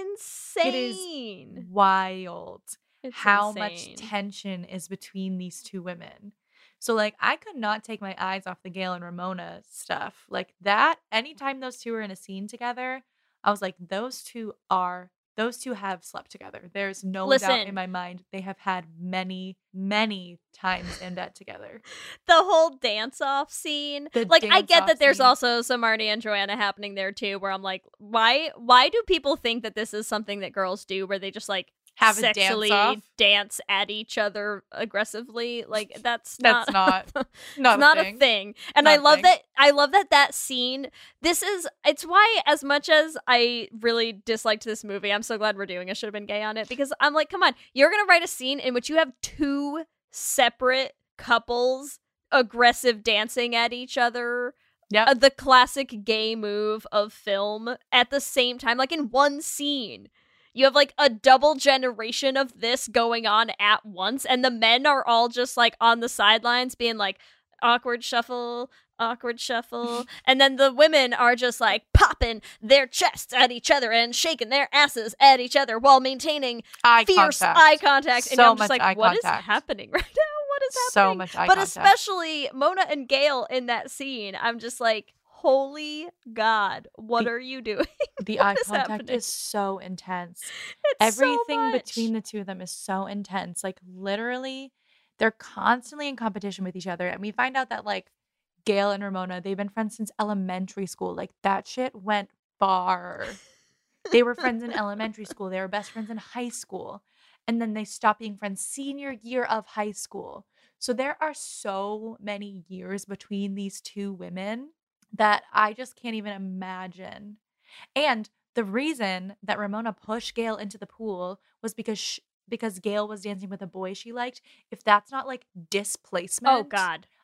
insane. It is wild It's how insane. much tension is between these two women. So, like, I could not take my eyes off the Gail and Ramona stuff. Like, that, anytime those two are in a scene together, I was like, those two are, those two have slept together. There's no doubt Listen. in my mind they have had many, many times in bed together. The whole dance-off scene. The Like, I get dance-off that there's scene. also some Marnie and Joanna happening there, too, where I'm like, why Why do people think that this is something that girls do, where they just, like, Have a sexually dance-off? dance at each other aggressively? Like, that's That's not... not, not, it's not a thing. a thing. And Not I a love thing. that I love that that scene, this is it's why, as much as I really disliked this movie, I'm so glad we're doing a Should Have Been Gay on it, because I'm like, come on, you're gonna write a scene in which you have two separate couples aggressive dancing at each other. Yep. Uh, the classic gay move of film at the same time, like in one scene. You have like a double generation of this going on at once, and the men are all just like on the sidelines being like, awkward shuffle, awkward shuffle. And then the women are just like popping their chests at each other and shaking their asses at each other while maintaining Eye fierce contact. eye contact. And So I'm just much like, eye what is contact. happening right now? What is So happening? much eye but contact. especially Mona and Gail in that scene, I'm just like, holy God, what The- are you doing? The What eye is contact happening? is so intense. It's Everything so much. between the two of them is so intense. Like, literally, they're constantly in competition with each other. And we find out that, like, Gail and Ramona, they've been friends since elementary school. Like, that shit went far. They were friends in elementary school. They were best friends in high school. And then they stopped being friends senior year of high school. So there are so many years between these two women that I just can't even imagine. And the reason that Ramona pushed Gail into the pool was because sh- because Gail was dancing with a boy she liked. If that's not like displacement, Oh God.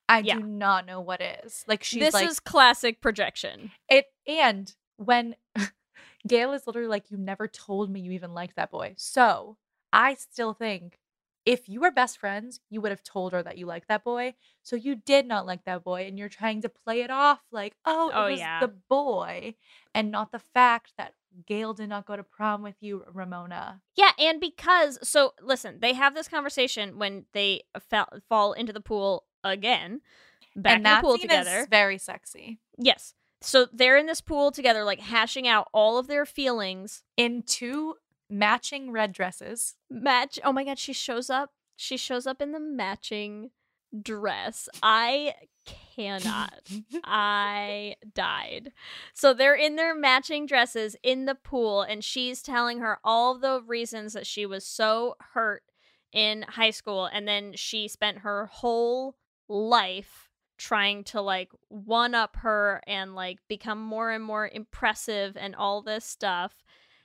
I Yeah. do not know what is. Like, she's This like, is classic projection. it, and when Gail is literally like, you never told me you even liked that boy. So I still think if you were best friends, you would have told her that you liked that boy. So you did not like that boy, and you're trying to play it off like, oh, it Oh, was yeah. the boy, and not the fact that Gail did not go to prom with you, Ramona. Yeah, and because, so listen, they have this conversation when they fa- fall into the pool again, back and in the that pool scene together. is very sexy. Yes. So they're in this pool together, like hashing out all of their feelings. In two matching red dresses. Match. Oh my God, she shows up. She shows up in the matching dress. I cannot. I died. So they're in their matching dresses in the pool, and she's telling her all the reasons that she was so hurt in high school, and then she spent her whole life trying to like one up her and like become more and more impressive and all this stuff.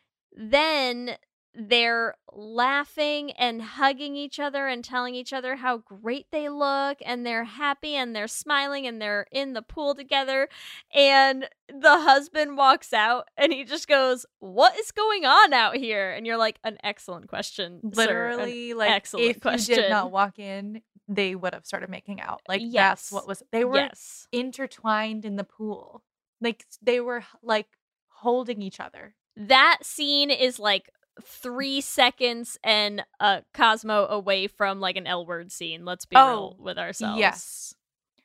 Then they're laughing and hugging each other and telling each other how great they look, and they're happy and they're smiling and they're in the pool together, and the husband walks out and he just goes, "What is going on out here?" And you're like, an excellent question, Literally, sir. An like, excellent if question. you did not walk in, they would have started making out. Like, Yes. that's what was, they were Yes. intertwined in the pool. Like, they were like holding each other. That scene is like three seconds and uh Cosmo away from like an L word scene. Let's be Oh, real with ourselves. Yes.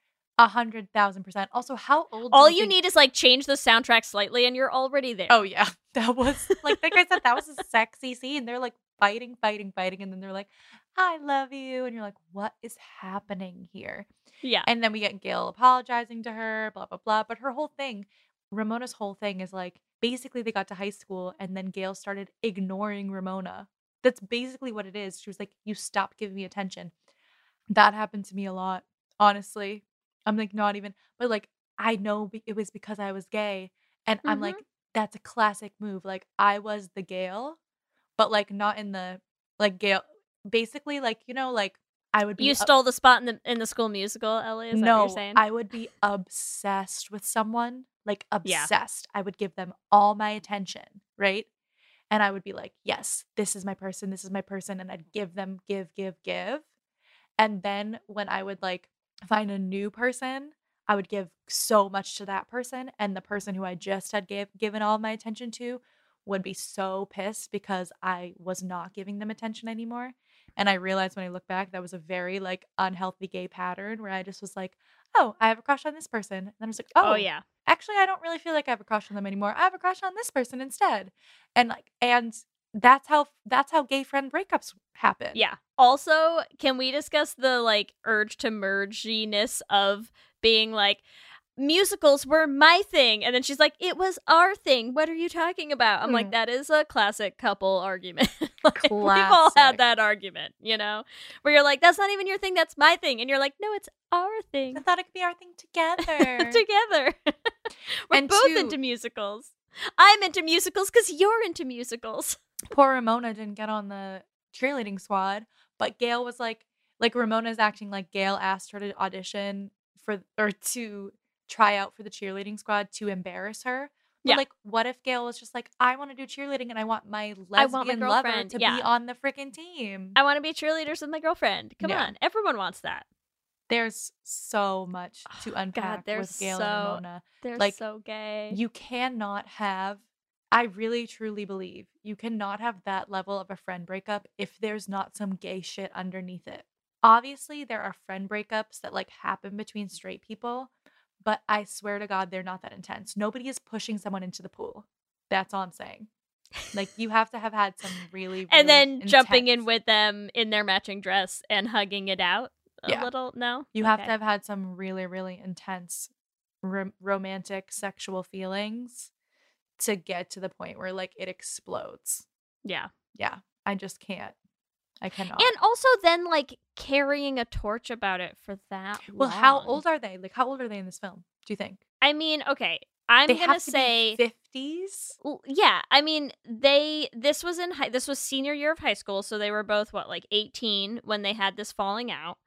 A hundred thousand percent. Also, how old do All you think- need is like change the soundtrack slightly and you're already there. Oh yeah. That was like like I said, that was a sexy scene. They're like fighting, fighting, fighting, and then they're like, I love you. And you're like, what is happening here? Yeah. And then we get Gail apologizing to her, blah, blah, blah. But her whole thing, Ramona's whole thing is like, basically they got to high school and then Gail started ignoring Ramona. That's basically what it is. She was like, you stopped giving me attention. That happened to me a lot, honestly. I'm like, not even, but like, I know be- it was because I was gay. And I'm Mhm. like, that's a classic move. Like, I was the Gail, but like, not in the, like, Gail, basically, like, you know, like, I would be. You up- stole the spot in the in the School Musical, Ellie? Is that no, what you're saying? I would be obsessed with someone, like Yeah. obsessed. I would give them all my attention, right? And I would be like, yes, this is my person, this is my person. And I'd give them, give, give, give. And then when I would like find a new person, I would give so much to that person. And the person who I just had gave, given all my attention to would be so pissed because I was not giving them attention anymore. And I realized when I look back, that was a very like unhealthy gay pattern where I just was like, oh, I have a crush on this person. And then I was like, oh, oh yeah. actually, I don't really feel like I have a crush on them anymore. I have a crush on this person instead. And like, and that's how, that's how gay friend breakups happen. Yeah. Also, can we discuss the like urge to merginess of being like, musicals were my thing, and then she's like, it was our thing, what are you talking about? I'm Hmm. like, that is a classic couple argument. Like, we've all Classic. had that argument, you know, where you're like, that's not even your thing, that's my thing, and you're like, no, it's our thing. I thought it could be our thing together. Together. We're And both two- into musicals. I'm into musicals because you're into musicals. Poor Ramona didn't get on the cheerleading squad, but Gail was like, like Ramona's acting like Gail asked her to audition for, or to try out for the cheerleading squad to embarrass her. But Yeah. like, what if Gail was just like, I want to do cheerleading and I want my I want my lesbian lover girlfriend, to yeah. be on the freaking team? I want to be cheerleaders with my girlfriend. Come Yeah. on. Everyone wants that. There's so much to Oh, unpack they're with Gail so- and Ramona. They're Like, so gay. You cannot have, I really truly believe you cannot have that level of a friend breakup if there's not some gay shit underneath it. Obviously, there are friend breakups that like happen between straight people, but I swear to God, they're not that intense. Nobody is pushing someone into the pool. That's all I'm saying. Like, you have to have had some really, really and then jumping in intense- with them in their matching dress and hugging it out a Yeah. little. No, You have Okay. to have had some really, really intense rom- romantic sexual feelings to get to the point where like it explodes. Yeah. Yeah, I just can't. I cannot. And also then like carrying a torch about it for that well, how long. old are they? Like, how old are they in this film? Do you think I mean, okay, I'm they gonna have to say be fifties? Well, yeah, I mean, they this was in high, this was senior year of high school, so they were both what, like eighteen when they had this falling out.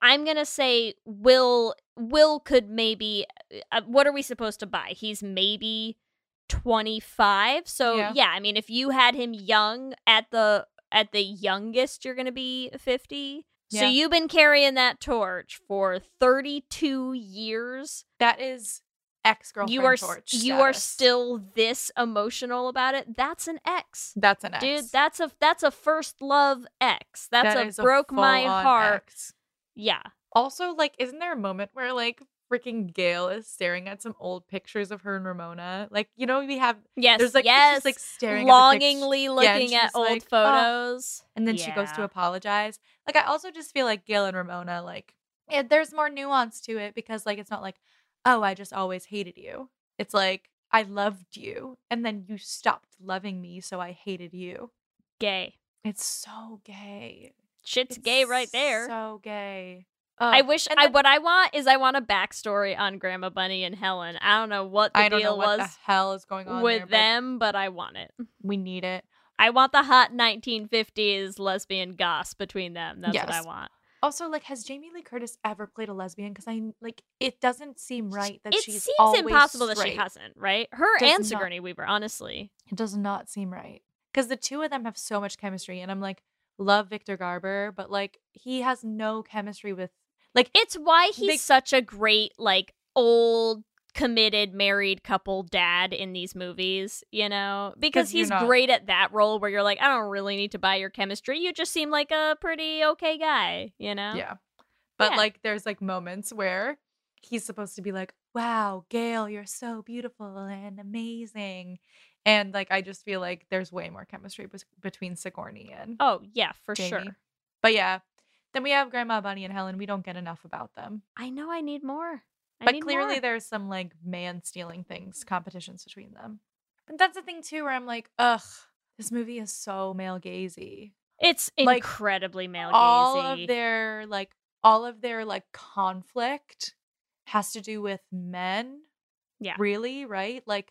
I'm going to say Will Will could maybe uh, what are we supposed to buy? He's maybe twenty-five. So Yeah. yeah, I mean if you had him young at the at the youngest you're going to be fifty. So Yeah. you've been carrying that torch for thirty-two years. That is ex-girlfriend You are torch you are status. still this emotional about it. That's an ex. That's an ex. Dude, that's a that's a first love ex. That's That a is broke my full-on heart. ex. Yeah. Also, like, isn't there a moment where, like, freaking Gail is staring at some old pictures of her and Ramona? Like, you know, we have, Yes. there's, like, yes. she's, like, staring longingly at the pic- yeah, and looking at she's old like, "Oh." photos. And then she goes to Yeah. apologize. Like, I also just feel like Gail and Ramona, like, yeah, there's more nuance to it because, like, it's not like, oh, I just always hated you. It's like, I loved you, and then you stopped loving me, so I hated you. Gay. It's so gay. Shit's It's gay right there. So gay. I Ugh. wish And I then- what I want is I want a backstory on Grandma Bunny and Helen. I don't know what the I don't know deal what was the hell is going on with there, but them, but I want it. we need it. I want the hot nineteen fifties lesbian goss between them. That's what I Yes. want. Also, like, has Jamie Lee Curtis ever played a lesbian? Because I like it doesn't seem right that It she's seems always impossible that she straight. hasn't, right? Her Does and not- Sigourney Weaver, honestly. It does not seem right because the two of them have so much chemistry, and I'm like, love Victor Garber, but like he has no chemistry with like It's why he's They- such a great, like, old, committed, married couple dad in these movies, you know? Because 'Cause you're he's not- great at that role where you're like, I don't really need to buy your chemistry. You just seem like a pretty okay guy, you know? yeah. But Yeah. like there's like moments where he's supposed to be like, wow, Gail, you're so beautiful and amazing. And like I just feel like there's way more chemistry bes- between Sigourney and Oh, yeah, for Jamie. sure. But yeah, then we have Grandma Bunny and Helen. We don't get enough about them. I know I need more. I But need clearly more. there's some like man stealing things, competitions between them. But that's the thing too, where I'm like, ugh, this movie is so male gazy. It's like, incredibly male All gazy. of their like all of their like conflict has to do with men. Yeah. Really, right? Like,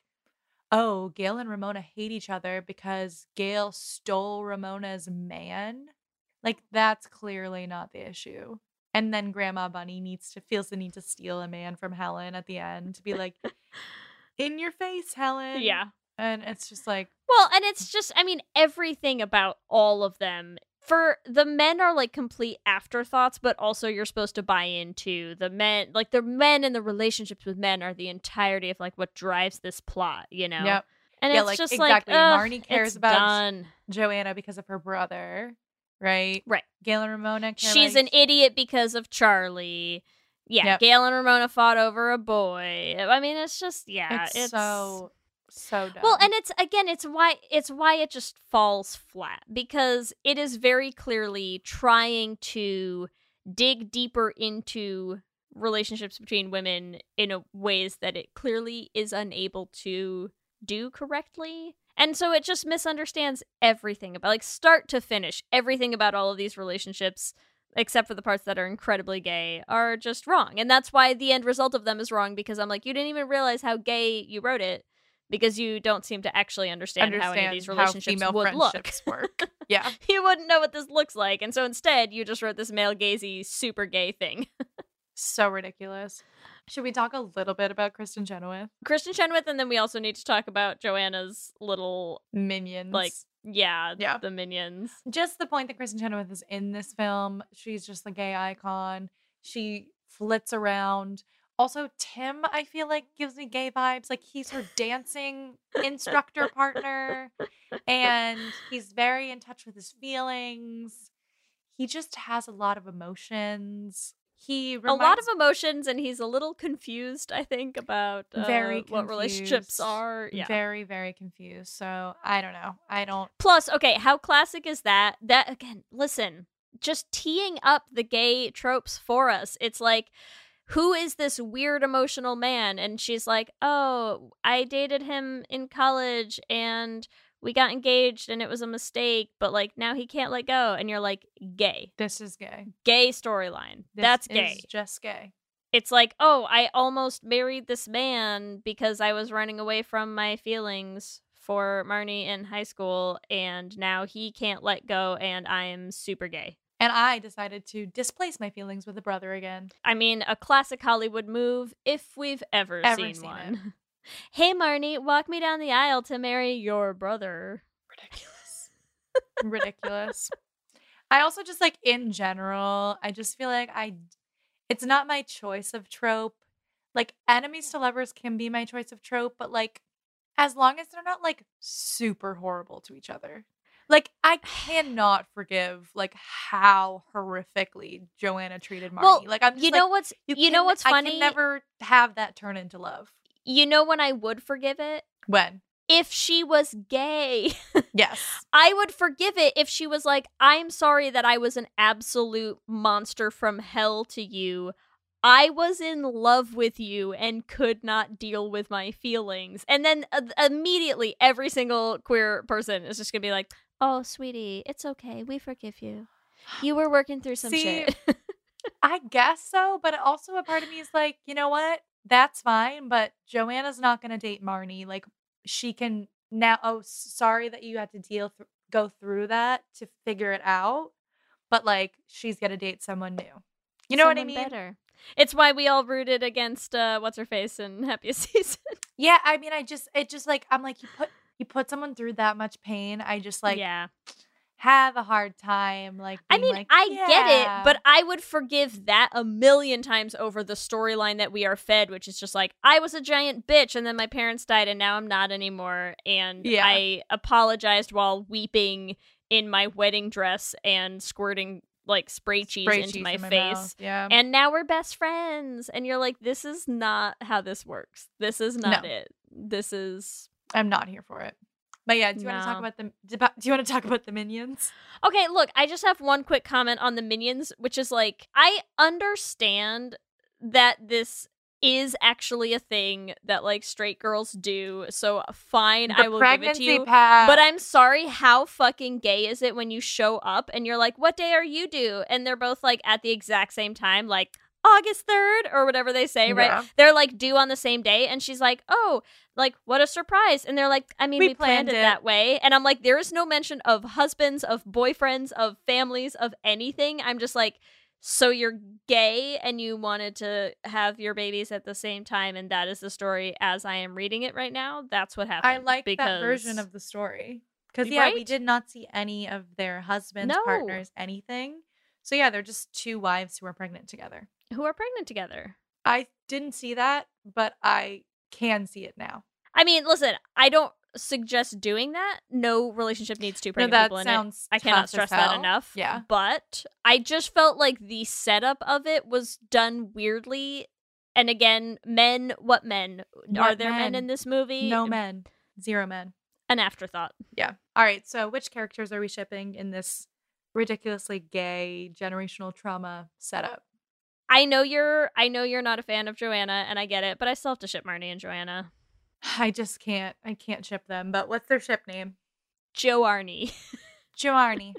oh, Gail and Ramona hate each other because Gail stole Ramona's man. Like, that's clearly not the issue. And then Grandma Bunny needs to feels the need to steal a man from Helen at the end to be like, in your face, Helen. Yeah. And it's just like, Well, and it's just, I mean, everything about all of them. For the men are like complete afterthoughts, but also you're supposed to buy into the men. Like the men and the relationships with men are the entirety of like what drives this plot, you know? yep. And Yeah, it's like, just exactly. like, ugh, Marnie cares it's about done. Joanna because of her brother, right? Right. Gail and Ramona care She's like- an idiot because of Charlie. Yeah, Yep. Gail and Ramona fought over a boy. I mean, it's just, yeah. It's, so so dumb. Well, and it's again, it's why it's why it just falls flat because it is very clearly trying to dig deeper into relationships between women in a ways that it clearly is unable to do correctly. And so it just misunderstands everything about like start to finish. Everything about all of these relationships except for the parts that are incredibly gay are just wrong. And that's why the end result of them is wrong because I'm like you didn't even realize how gay you wrote it. Because you don't seem to actually understand, understand how any of these how relationships female would look. friendships work. Yeah. You wouldn't know what this looks like. And so instead, you just wrote this male gazy, super gay thing. So ridiculous. Should we talk a little bit about Kristen Chenoweth? Kristen Chenoweth, and then we also need to talk about Joanna's little, Minions. like, yeah, Yeah. the minions. Just the point that Kristen Chenoweth is in this film. She's just the gay icon. She flits around. Also, Tim, I feel like, gives me gay vibes. Like, he's her dancing instructor partner, and he's very in touch with his feelings. He just has a lot of emotions. He A lot reminds- of emotions, and he's a little confused, I think, about uh, very what relationships confused. are. Yeah. Very, very confused. So, I don't know. I don't. Plus, okay, how classic is that? That, again, listen, just teeing up the gay tropes for us. It's like, who is this weird emotional man? And she's like, oh, I dated him in college and we got engaged and it was a mistake, but like now he can't let go. And you're like, gay. This is gay. Gay storyline. This That's is gay. just gay. It's like, oh, I almost married this man because I was running away from my feelings for Marnie in high school and now he can't let go and I'm super gay. And I decided to displace my feelings with a brother again. I mean, a classic Hollywood move if we've ever, Ever seen, seen one. Hey, Marnie, walk me down the aisle to marry your brother. Ridiculous. Ridiculous. I also just like in general, I just feel like I, it's not my choice of trope. Like enemies to lovers can be my choice of trope, but like as long as they're not like super horrible to each other. Like I cannot forgive like how horrifically Joanna treated Marnie. Well, like I'm just you like, know what's you, you know can- what's I funny? can never have that turn into love. You know when I would forgive it? When? If she was gay. Yes. I would forgive it if she was like, I'm sorry that I was an absolute monster from hell to you. I was in love with you and could not deal with my feelings. And then uh, immediately every single queer person is just going to be like, oh, sweetie, it's okay. We forgive you. You were working through some See, shit. I guess so, but also a part of me is like, you know what? That's fine, but Joanna's not going to date Marnie. Like, she can now, oh, sorry that you had to deal, th- go through that to figure it out, but like, she's going to date someone new. You know what I Someone mean? Better. It's why we all rooted against uh, what's her face in Happiest Season. Yeah, I mean, I just, it just like, I'm like, you put, you put someone through that much pain. I just like, yeah. have a hard time. Like, I being mean, like, I yeah. get it, but I would forgive that a million times over the storyline that we are fed, which is just like, I was a giant bitch and then my parents died and now I'm not anymore. And Yeah. I apologized while weeping in my wedding dress and squirting like spray cheese Spray into cheese my in my face. mouth, yeah. And now we're best friends. And you're like, this is not how this works. This is not No. it. This is... I'm not here for it. But yeah, do you want to talk No. about the, do you want to talk about the Minions? Okay, look, I just have one quick comment on the Minions, which is like, I understand that this is actually a thing that like straight girls do, so fine, The I will give it to pregnancy you. pack. But I'm sorry, how fucking gay is it when you show up and you're like, what day are you due? And they're both like at the exact same time, like August third or whatever they say, right? Yeah. They're like due on the same day, and she's like, oh, like what a surprise. And they're like, I mean, we, We planned, planned it it. that way. And I'm like, there is no mention of husbands, of boyfriends, of families, of anything. I'm just like, so you're gay and you wanted to have your babies at the same time, and that is the story as I am reading it right now. That's what happened. I like because... that version of the story. Because, yeah, we Right? did not see any of their husbands, No. partners, anything. So, yeah, they're just two wives who are pregnant together. who are pregnant together. I didn't see that, but I can see it now. I mean, listen, I don't suggest doing that. No relationship needs two pregnant that people in sounds it. I cannot tough as stress that hell. enough. Yeah. But I just felt like the setup of it was done weirdly. And again, men, what men? Are What there men? men? in this movie? No men. Zero men. An afterthought. Yeah. All right. So, which characters are we shipping in this ridiculously gay generational trauma setup? I know you're I know you're not a fan of Joanna, and I get it, but I still have to ship Marnie and Joanna. I just can't. I can't ship them. But what's their ship name? Joe Arnie. Joarnie.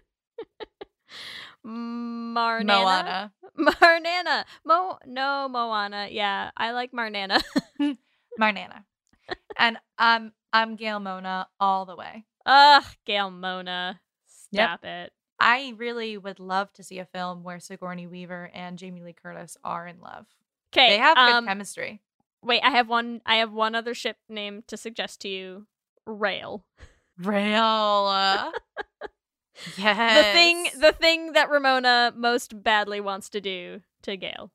Marnana? Moana. Marnana. Mo no Moana. Yeah, I like Marnana. Marnana. And um, I'm Gail Mona all the way. Ugh, Gail Mona. Stop it. I really would love to see a film where Sigourney Weaver and Jamie Lee Curtis are in love. Okay. They have good um, chemistry. Wait, I have one I have one other ship name to suggest to you. Rail. Rail. uh, yes. The thing the thing that Ramona most badly wants to do to Gail.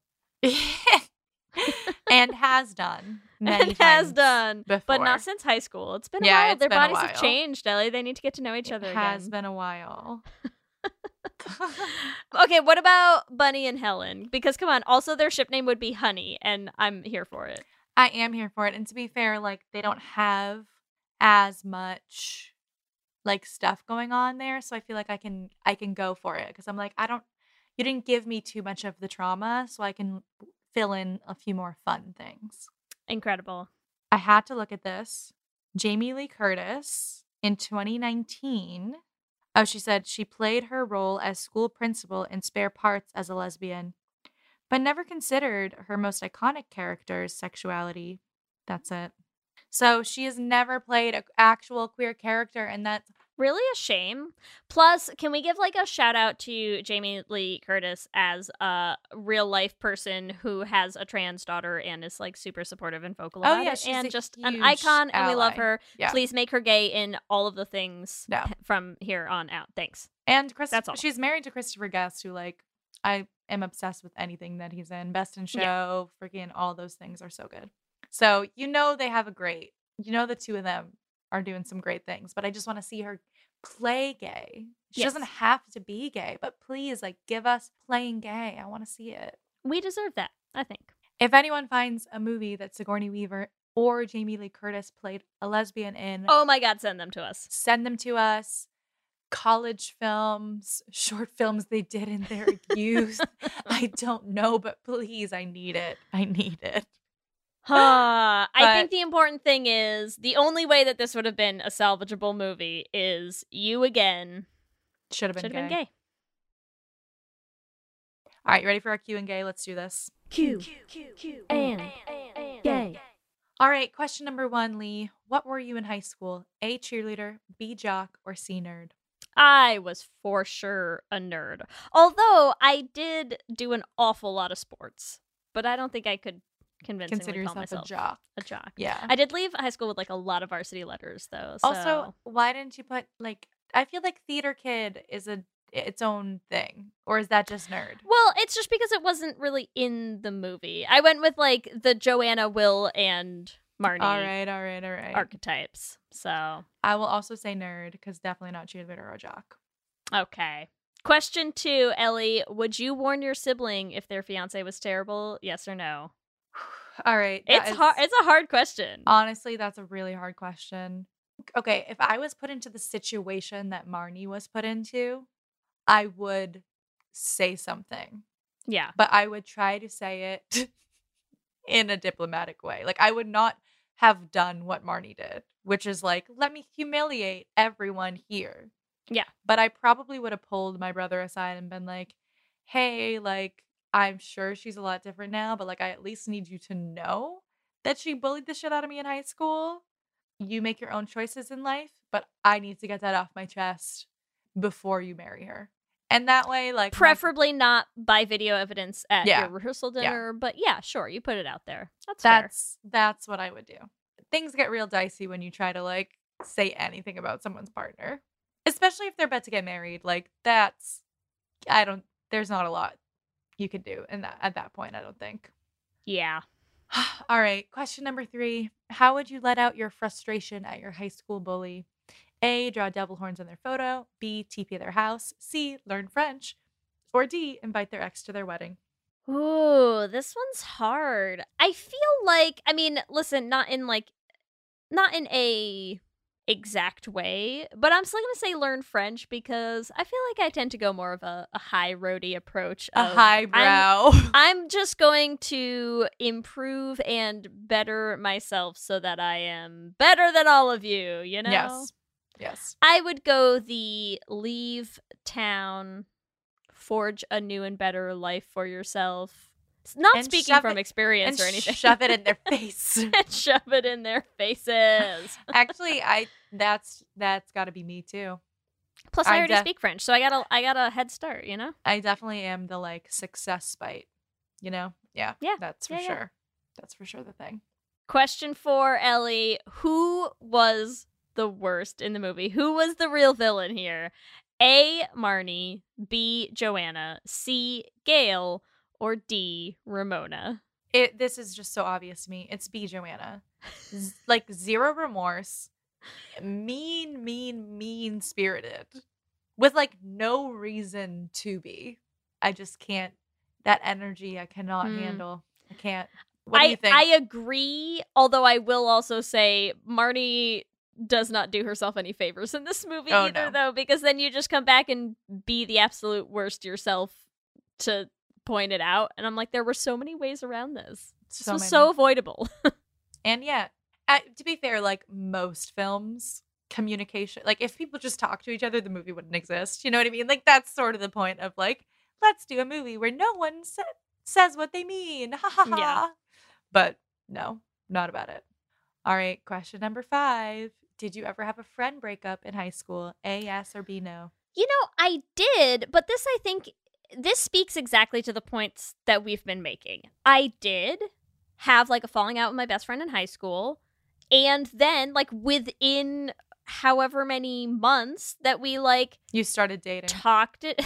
And has done many And has times done. before. But not since high school. It's been a Yeah, while. it's Their been a bodies have while. changed, Ellie. They need to get to know each It other has again. been a while. Okay, what about Bunny and Helen? Because come on, also their ship name would be Honey, and I'm here for it. I am here for it. And to be fair, like they don't have as much like stuff going on there, so I feel like I can I can go for it because I'm like I don't you didn't give me too much of the trauma, so I can fill in a few more fun things. Incredible. I had to look at this. Jamie Lee Curtis in twenty nineteen. Oh, she said she played her role as school principal in Spare Parts as a lesbian, but never considered her most iconic character's sexuality. That's it. So she has never played an actual queer character, and that's Really a shame. Plus, can we give like a shout out to Jamie Lee Curtis as a real life person who has a trans daughter and is like super supportive and vocal Oh, about yeah, it, she's and a just an huge icon, and we love ally. her. Yeah. Please make her gay in all of the things Yeah. from here on out. Thanks. And Chris, That's all. she's married to Christopher Guest, who like I am obsessed with anything that he's in. Best in Show, Yeah. freaking all those things are so good. So you know they have a great. You know the two of them are doing some great things, but I just want to see her play gay. She Yes. doesn't have to be gay, but please, like, give us playing gay. I want to see it. We deserve that, I think. If anyone finds a movie that Sigourney Weaver or Jamie Lee Curtis played a lesbian in, Oh my God, send them to us. send them to us. College films, short films they did in their youth. I don't know, but please, I need it. I need it. Huh. I But- think the important thing is the only way that this would have been a salvageable movie is you again Should have been should gay. have been gay. All right, you ready for our Q and gay? Let's do this. Q and gay. All right, question number one, Lee. What were you in high school? A, cheerleader, B, jock, or C, nerd? I was for sure a nerd. Although I did do an awful lot of sports, but I don't think I could convincingly Consider call yourself myself a jock. a jock. Yeah. I did leave high school with like a lot of varsity letters though. So. Also, why didn't you put like? I feel like theater kid is a its own thing, or is that just nerd? Well, it's just because it wasn't really in the movie. I went with like the Joanna, Will, and Marnie All right, all right, all right. archetypes. So, I will also say nerd because definitely not cheerleader or jock. okay. Question two, Ellie. Would you warn your sibling if their fiance was terrible? Yes or no? All right, that It's is- hard. It's a hard question. Honestly, that's a really hard question. Okay, if I was put into the situation that Marnie was put into, I would say something, Yeah. but I would try to say it in a diplomatic way. Like, I would not have done what Marnie did, which is like, let me humiliate everyone here. Yeah. But I probably would have pulled my brother aside and been like, hey, like, I'm sure she's a lot different now, but like, I at least need you to know that she bullied the shit out of me in high school. You make your own choices in life, but I need to get that off my chest before you marry her. And that way, like, my- Preferably not by video evidence at Yeah. your rehearsal Yeah. dinner, but yeah, sure, you put it out there. That's, fair. that's that's what I would do. Things get real dicey when you try to like say anything about someone's partner, especially if they're about to get married. Like, that's I don't. There's not a lot you could do in that at that point. I don't think. Yeah. All right, question number three. How would you let out your frustration at your high school bully? A, draw devil horns on their photo. B, T P at their house. C, learn French. Or D, invite their ex to their wedding. Ooh, this one's hard. I feel like, I mean, listen, not in like, not in a exact way, but I'm still gonna say learn French because I feel like I tend to go more of a, a high roady approach. A of, highbrow. I'm, I'm just going to improve and better myself so that I am better than all of you, you know? Yes. Yes. I would go the leave town, forge a new and better life for yourself. S- Not And speaking shove from it- experience And or anything. shove it in their face. and shove it in their faces. Actually, I that's that's got to be me too. Plus, I I already def- speak French, so I got a I got a head start. You know. I definitely am the like success spite. You know? Yeah. Yeah, That's for yeah, yeah. sure. That's for sure the thing. Question four, Ellie. Who was the worst in the movie? Who was the real villain here? A, Marnie. B, Joanna. C, Gail. Or D, Ramona. It this is just so obvious to me. It's B, Joanna. Z- like zero remorse, mean, mean, mean spirited, with like no reason to be. I just can't. That energy, I cannot Hmm. handle. I can't. What I, do you think? I agree, although I will also say Marnie does not do herself any favors in this movie Oh, either, no. though, because then you just come back and be the absolute worst yourself to point it out. And I'm like, there were so many ways around this. This So was many. so avoidable. And yet, uh, to be fair, like most films, communication, like if people just talk to each other, the movie wouldn't exist. You know what I mean? Like that's sort of the point of like, let's do a movie where no one sa- says what they mean. Ha ha ha. Yeah. But no, not about it. All right, question number five. did you ever have a friend breakup in high school? A, yes, or B, no? You know, I did, but this, I think, this speaks exactly to the points that we've been making. I did have, like, a falling out with my best friend in high school, and then, like, within however many months that we, like... You started dating. Talked it...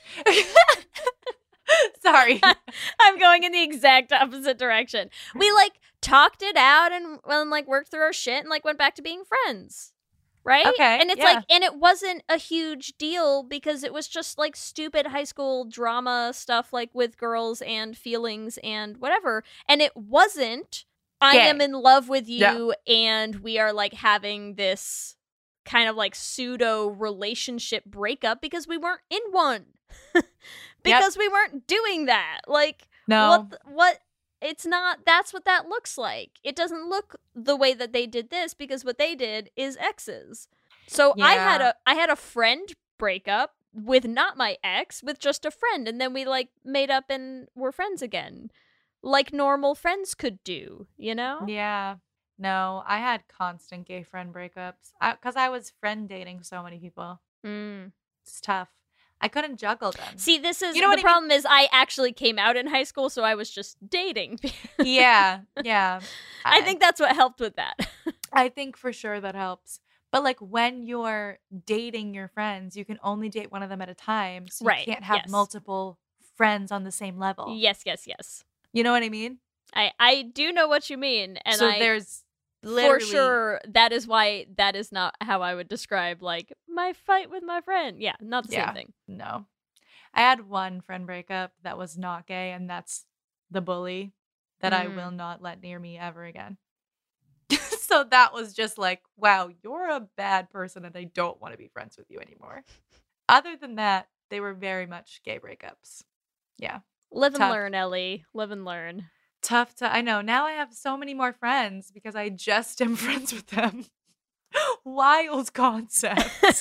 Sorry. I'm going in the exact opposite direction. We, like, talked it out and, well, and, like, worked through our shit and, like, went back to being friends. Right? Okay. And it's yeah. like, and it wasn't a huge deal because it was just, like, stupid high school drama stuff, like, with girls and feelings and whatever. And it wasn't, I Gay. am in love with you Yeah. and we are, like, having this kind of, like, pseudo relationship breakup because we weren't in one. Because yep. we weren't doing that. Like, no. what, th- what, it's not, that's what that looks like. It doesn't look the way that they did this because what they did is exes. So yeah. I had a, I had a friend breakup with not my ex, with just a friend. And then we, like, made up and were friends again. Like normal friends could do, you know? Yeah. No, I had constant gay friend breakups because I, I was friend dating so many people. Mm. It's tough. I couldn't juggle them. See, this is, you know the problem mean? is I actually came out in high school, so I was just dating. yeah, yeah. I, I think that's what helped with that. I think for sure that helps. But, like, when you're dating your friends, you can only date one of them at a time. So you right. can't have yes. multiple friends on the same level. Yes, yes, yes. You know what I mean? I, I do know what you mean. And so I, there's literally... For sure, that is why that is not how I would describe, like, my fight with my friend. Yeah, not the yeah, same thing. No. I had one friend breakup that was not gay, and that's the bully that mm. I will not let near me ever again. So that was just like, wow, you're a bad person, and I don't want to be friends with you anymore. Other than that, they were very much gay breakups. Yeah. Live and Tough. learn, Ellie. Live and learn. Tough to, I know. Now I have so many more friends because I just am friends with them. Wild concept.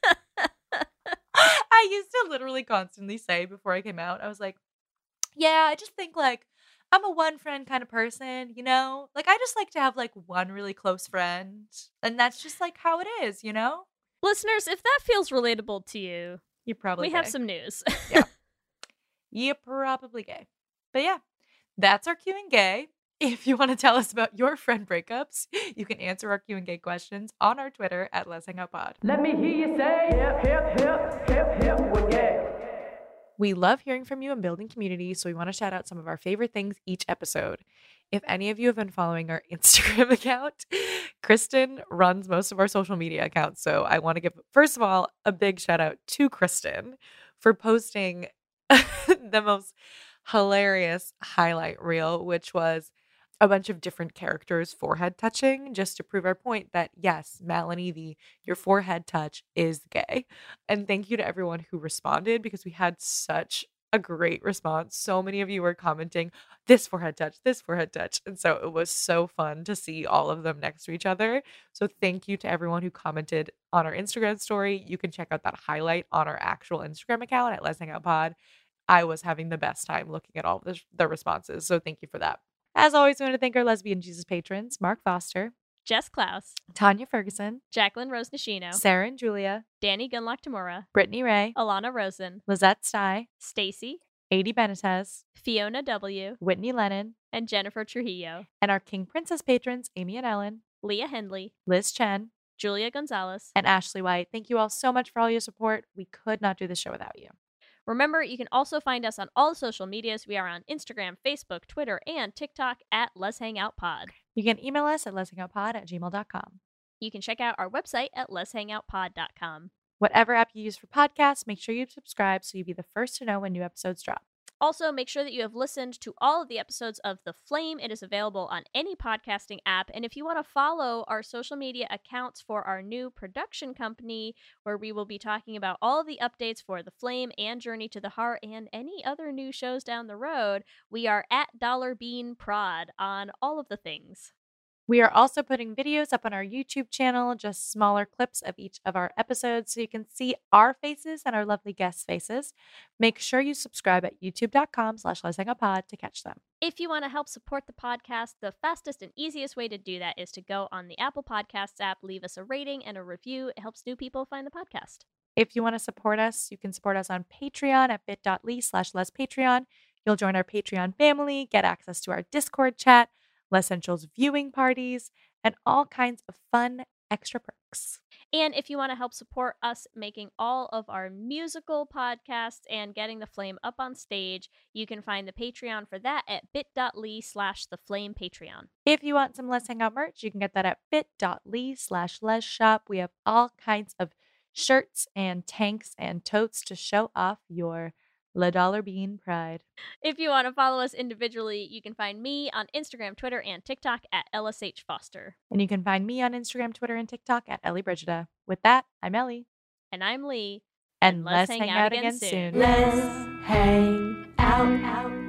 I used to literally constantly say before I came out, I was like, yeah, I just think, like, I'm a one friend kind of person, you know? Like, I just like to have, like, one really close friend. And that's just, like, how it is, you know? Listeners, if that feels relatable to you, you're probably we gay. have some news. Yeah. You're probably gay. But yeah, that's our Q and Gay. If you want to tell us about your friend breakups, you can answer our Q and Gay questions on our Twitter at Let's Hang Out Pod. Let me hear you say hip, hip, hip, hip, hip, we're gay. We love hearing from you and building community, so we want to shout out some of our favorite things each episode. If any of you have been following our Instagram account, Kristen runs most of our social media accounts. So I want to give, first of all, a big shout out to Kristen for posting the most hilarious highlight reel, which was a bunch of different characters forehead touching, just to prove our point that yes, Melanie, the your forehead touch is gay. And thank you to everyone who responded because we had such a great response. So many of you were commenting this forehead touch, this forehead touch. And so it was so fun to see all of them next to each other. So thank you to everyone who commented on our Instagram story. You can check out that highlight on our actual Instagram account at Let's Hang Out Pod. I was having the best time looking at all of the, the responses. So thank you for that. As always, we want to thank our Lesbian Jesus patrons, Mark Foster, Jess Klaus, Tanya Ferguson, Jacqueline Rose Nishino, Sarah and Julia, Danny Gunlock Tamura, Brittany Ray, Alana Rosen, Lizette Stye, Stacy, Adi Benitez, Fiona W., Whitney Lennon, and Jennifer Trujillo. And our King Princess patrons, Amy and Ellen, Leah Hendley, Liz Chen, Julia Gonzalez, and Ashley White. Thank you all so much for all your support. We could not do this show without you. Remember, you can also find us on all social medias. We are on Instagram, Facebook, Twitter, and TikTok at Let's Hang Out Pod. You can email us at let's hang out pod at gmail dot com. You can check out our website at let's hang out pod dot com. Whatever app you use for podcasts, make sure you subscribe so you'll be the first to know when new episodes drop. Also, make sure that you have listened to all of the episodes of The Flame. It is available on any podcasting app. And if you want to follow our social media accounts for our new production company, where we will be talking about all of the updates for The Flame and Journey to the Heart and any other new shows down the road, we are at Dollar Bean Prod on all of the things. We are also putting videos up on our YouTube channel, just smaller clips of each of our episodes so you can see our faces and our lovely guests' faces. Make sure you subscribe at youtube.com slash Let's Hang Out Pod to catch them. If you want to help support the podcast, the fastest and easiest way to do that is to go on the Apple Podcasts app, leave us a rating and a review. It helps new people find the podcast. If you want to support us, you can support us on Patreon at bit.ly slash Les Patreon. You'll join our Patreon family, get access to our Discord chat, Lessentials viewing parties, and all kinds of fun extra perks. And if you want to help support us making all of our musical podcasts and getting the Flame up on stage, you can find the Patreon for that at bit.ly slash the Flame Patreon. If you want some Let's Hang Out merch, you can get that at bit.ly slash Les Shop. We have all kinds of shirts and tanks and totes to show off your La Dollar Bean pride. If you want to follow us individually, you can find me on Instagram, Twitter, and TikTok at L S H Foster. And you can find me on Instagram, Twitter, and TikTok at Ellie Brigida. With that, I'm Ellie. And I'm Lee. And, and let's, let's hang, hang out, out again soon. Let's hang out. out.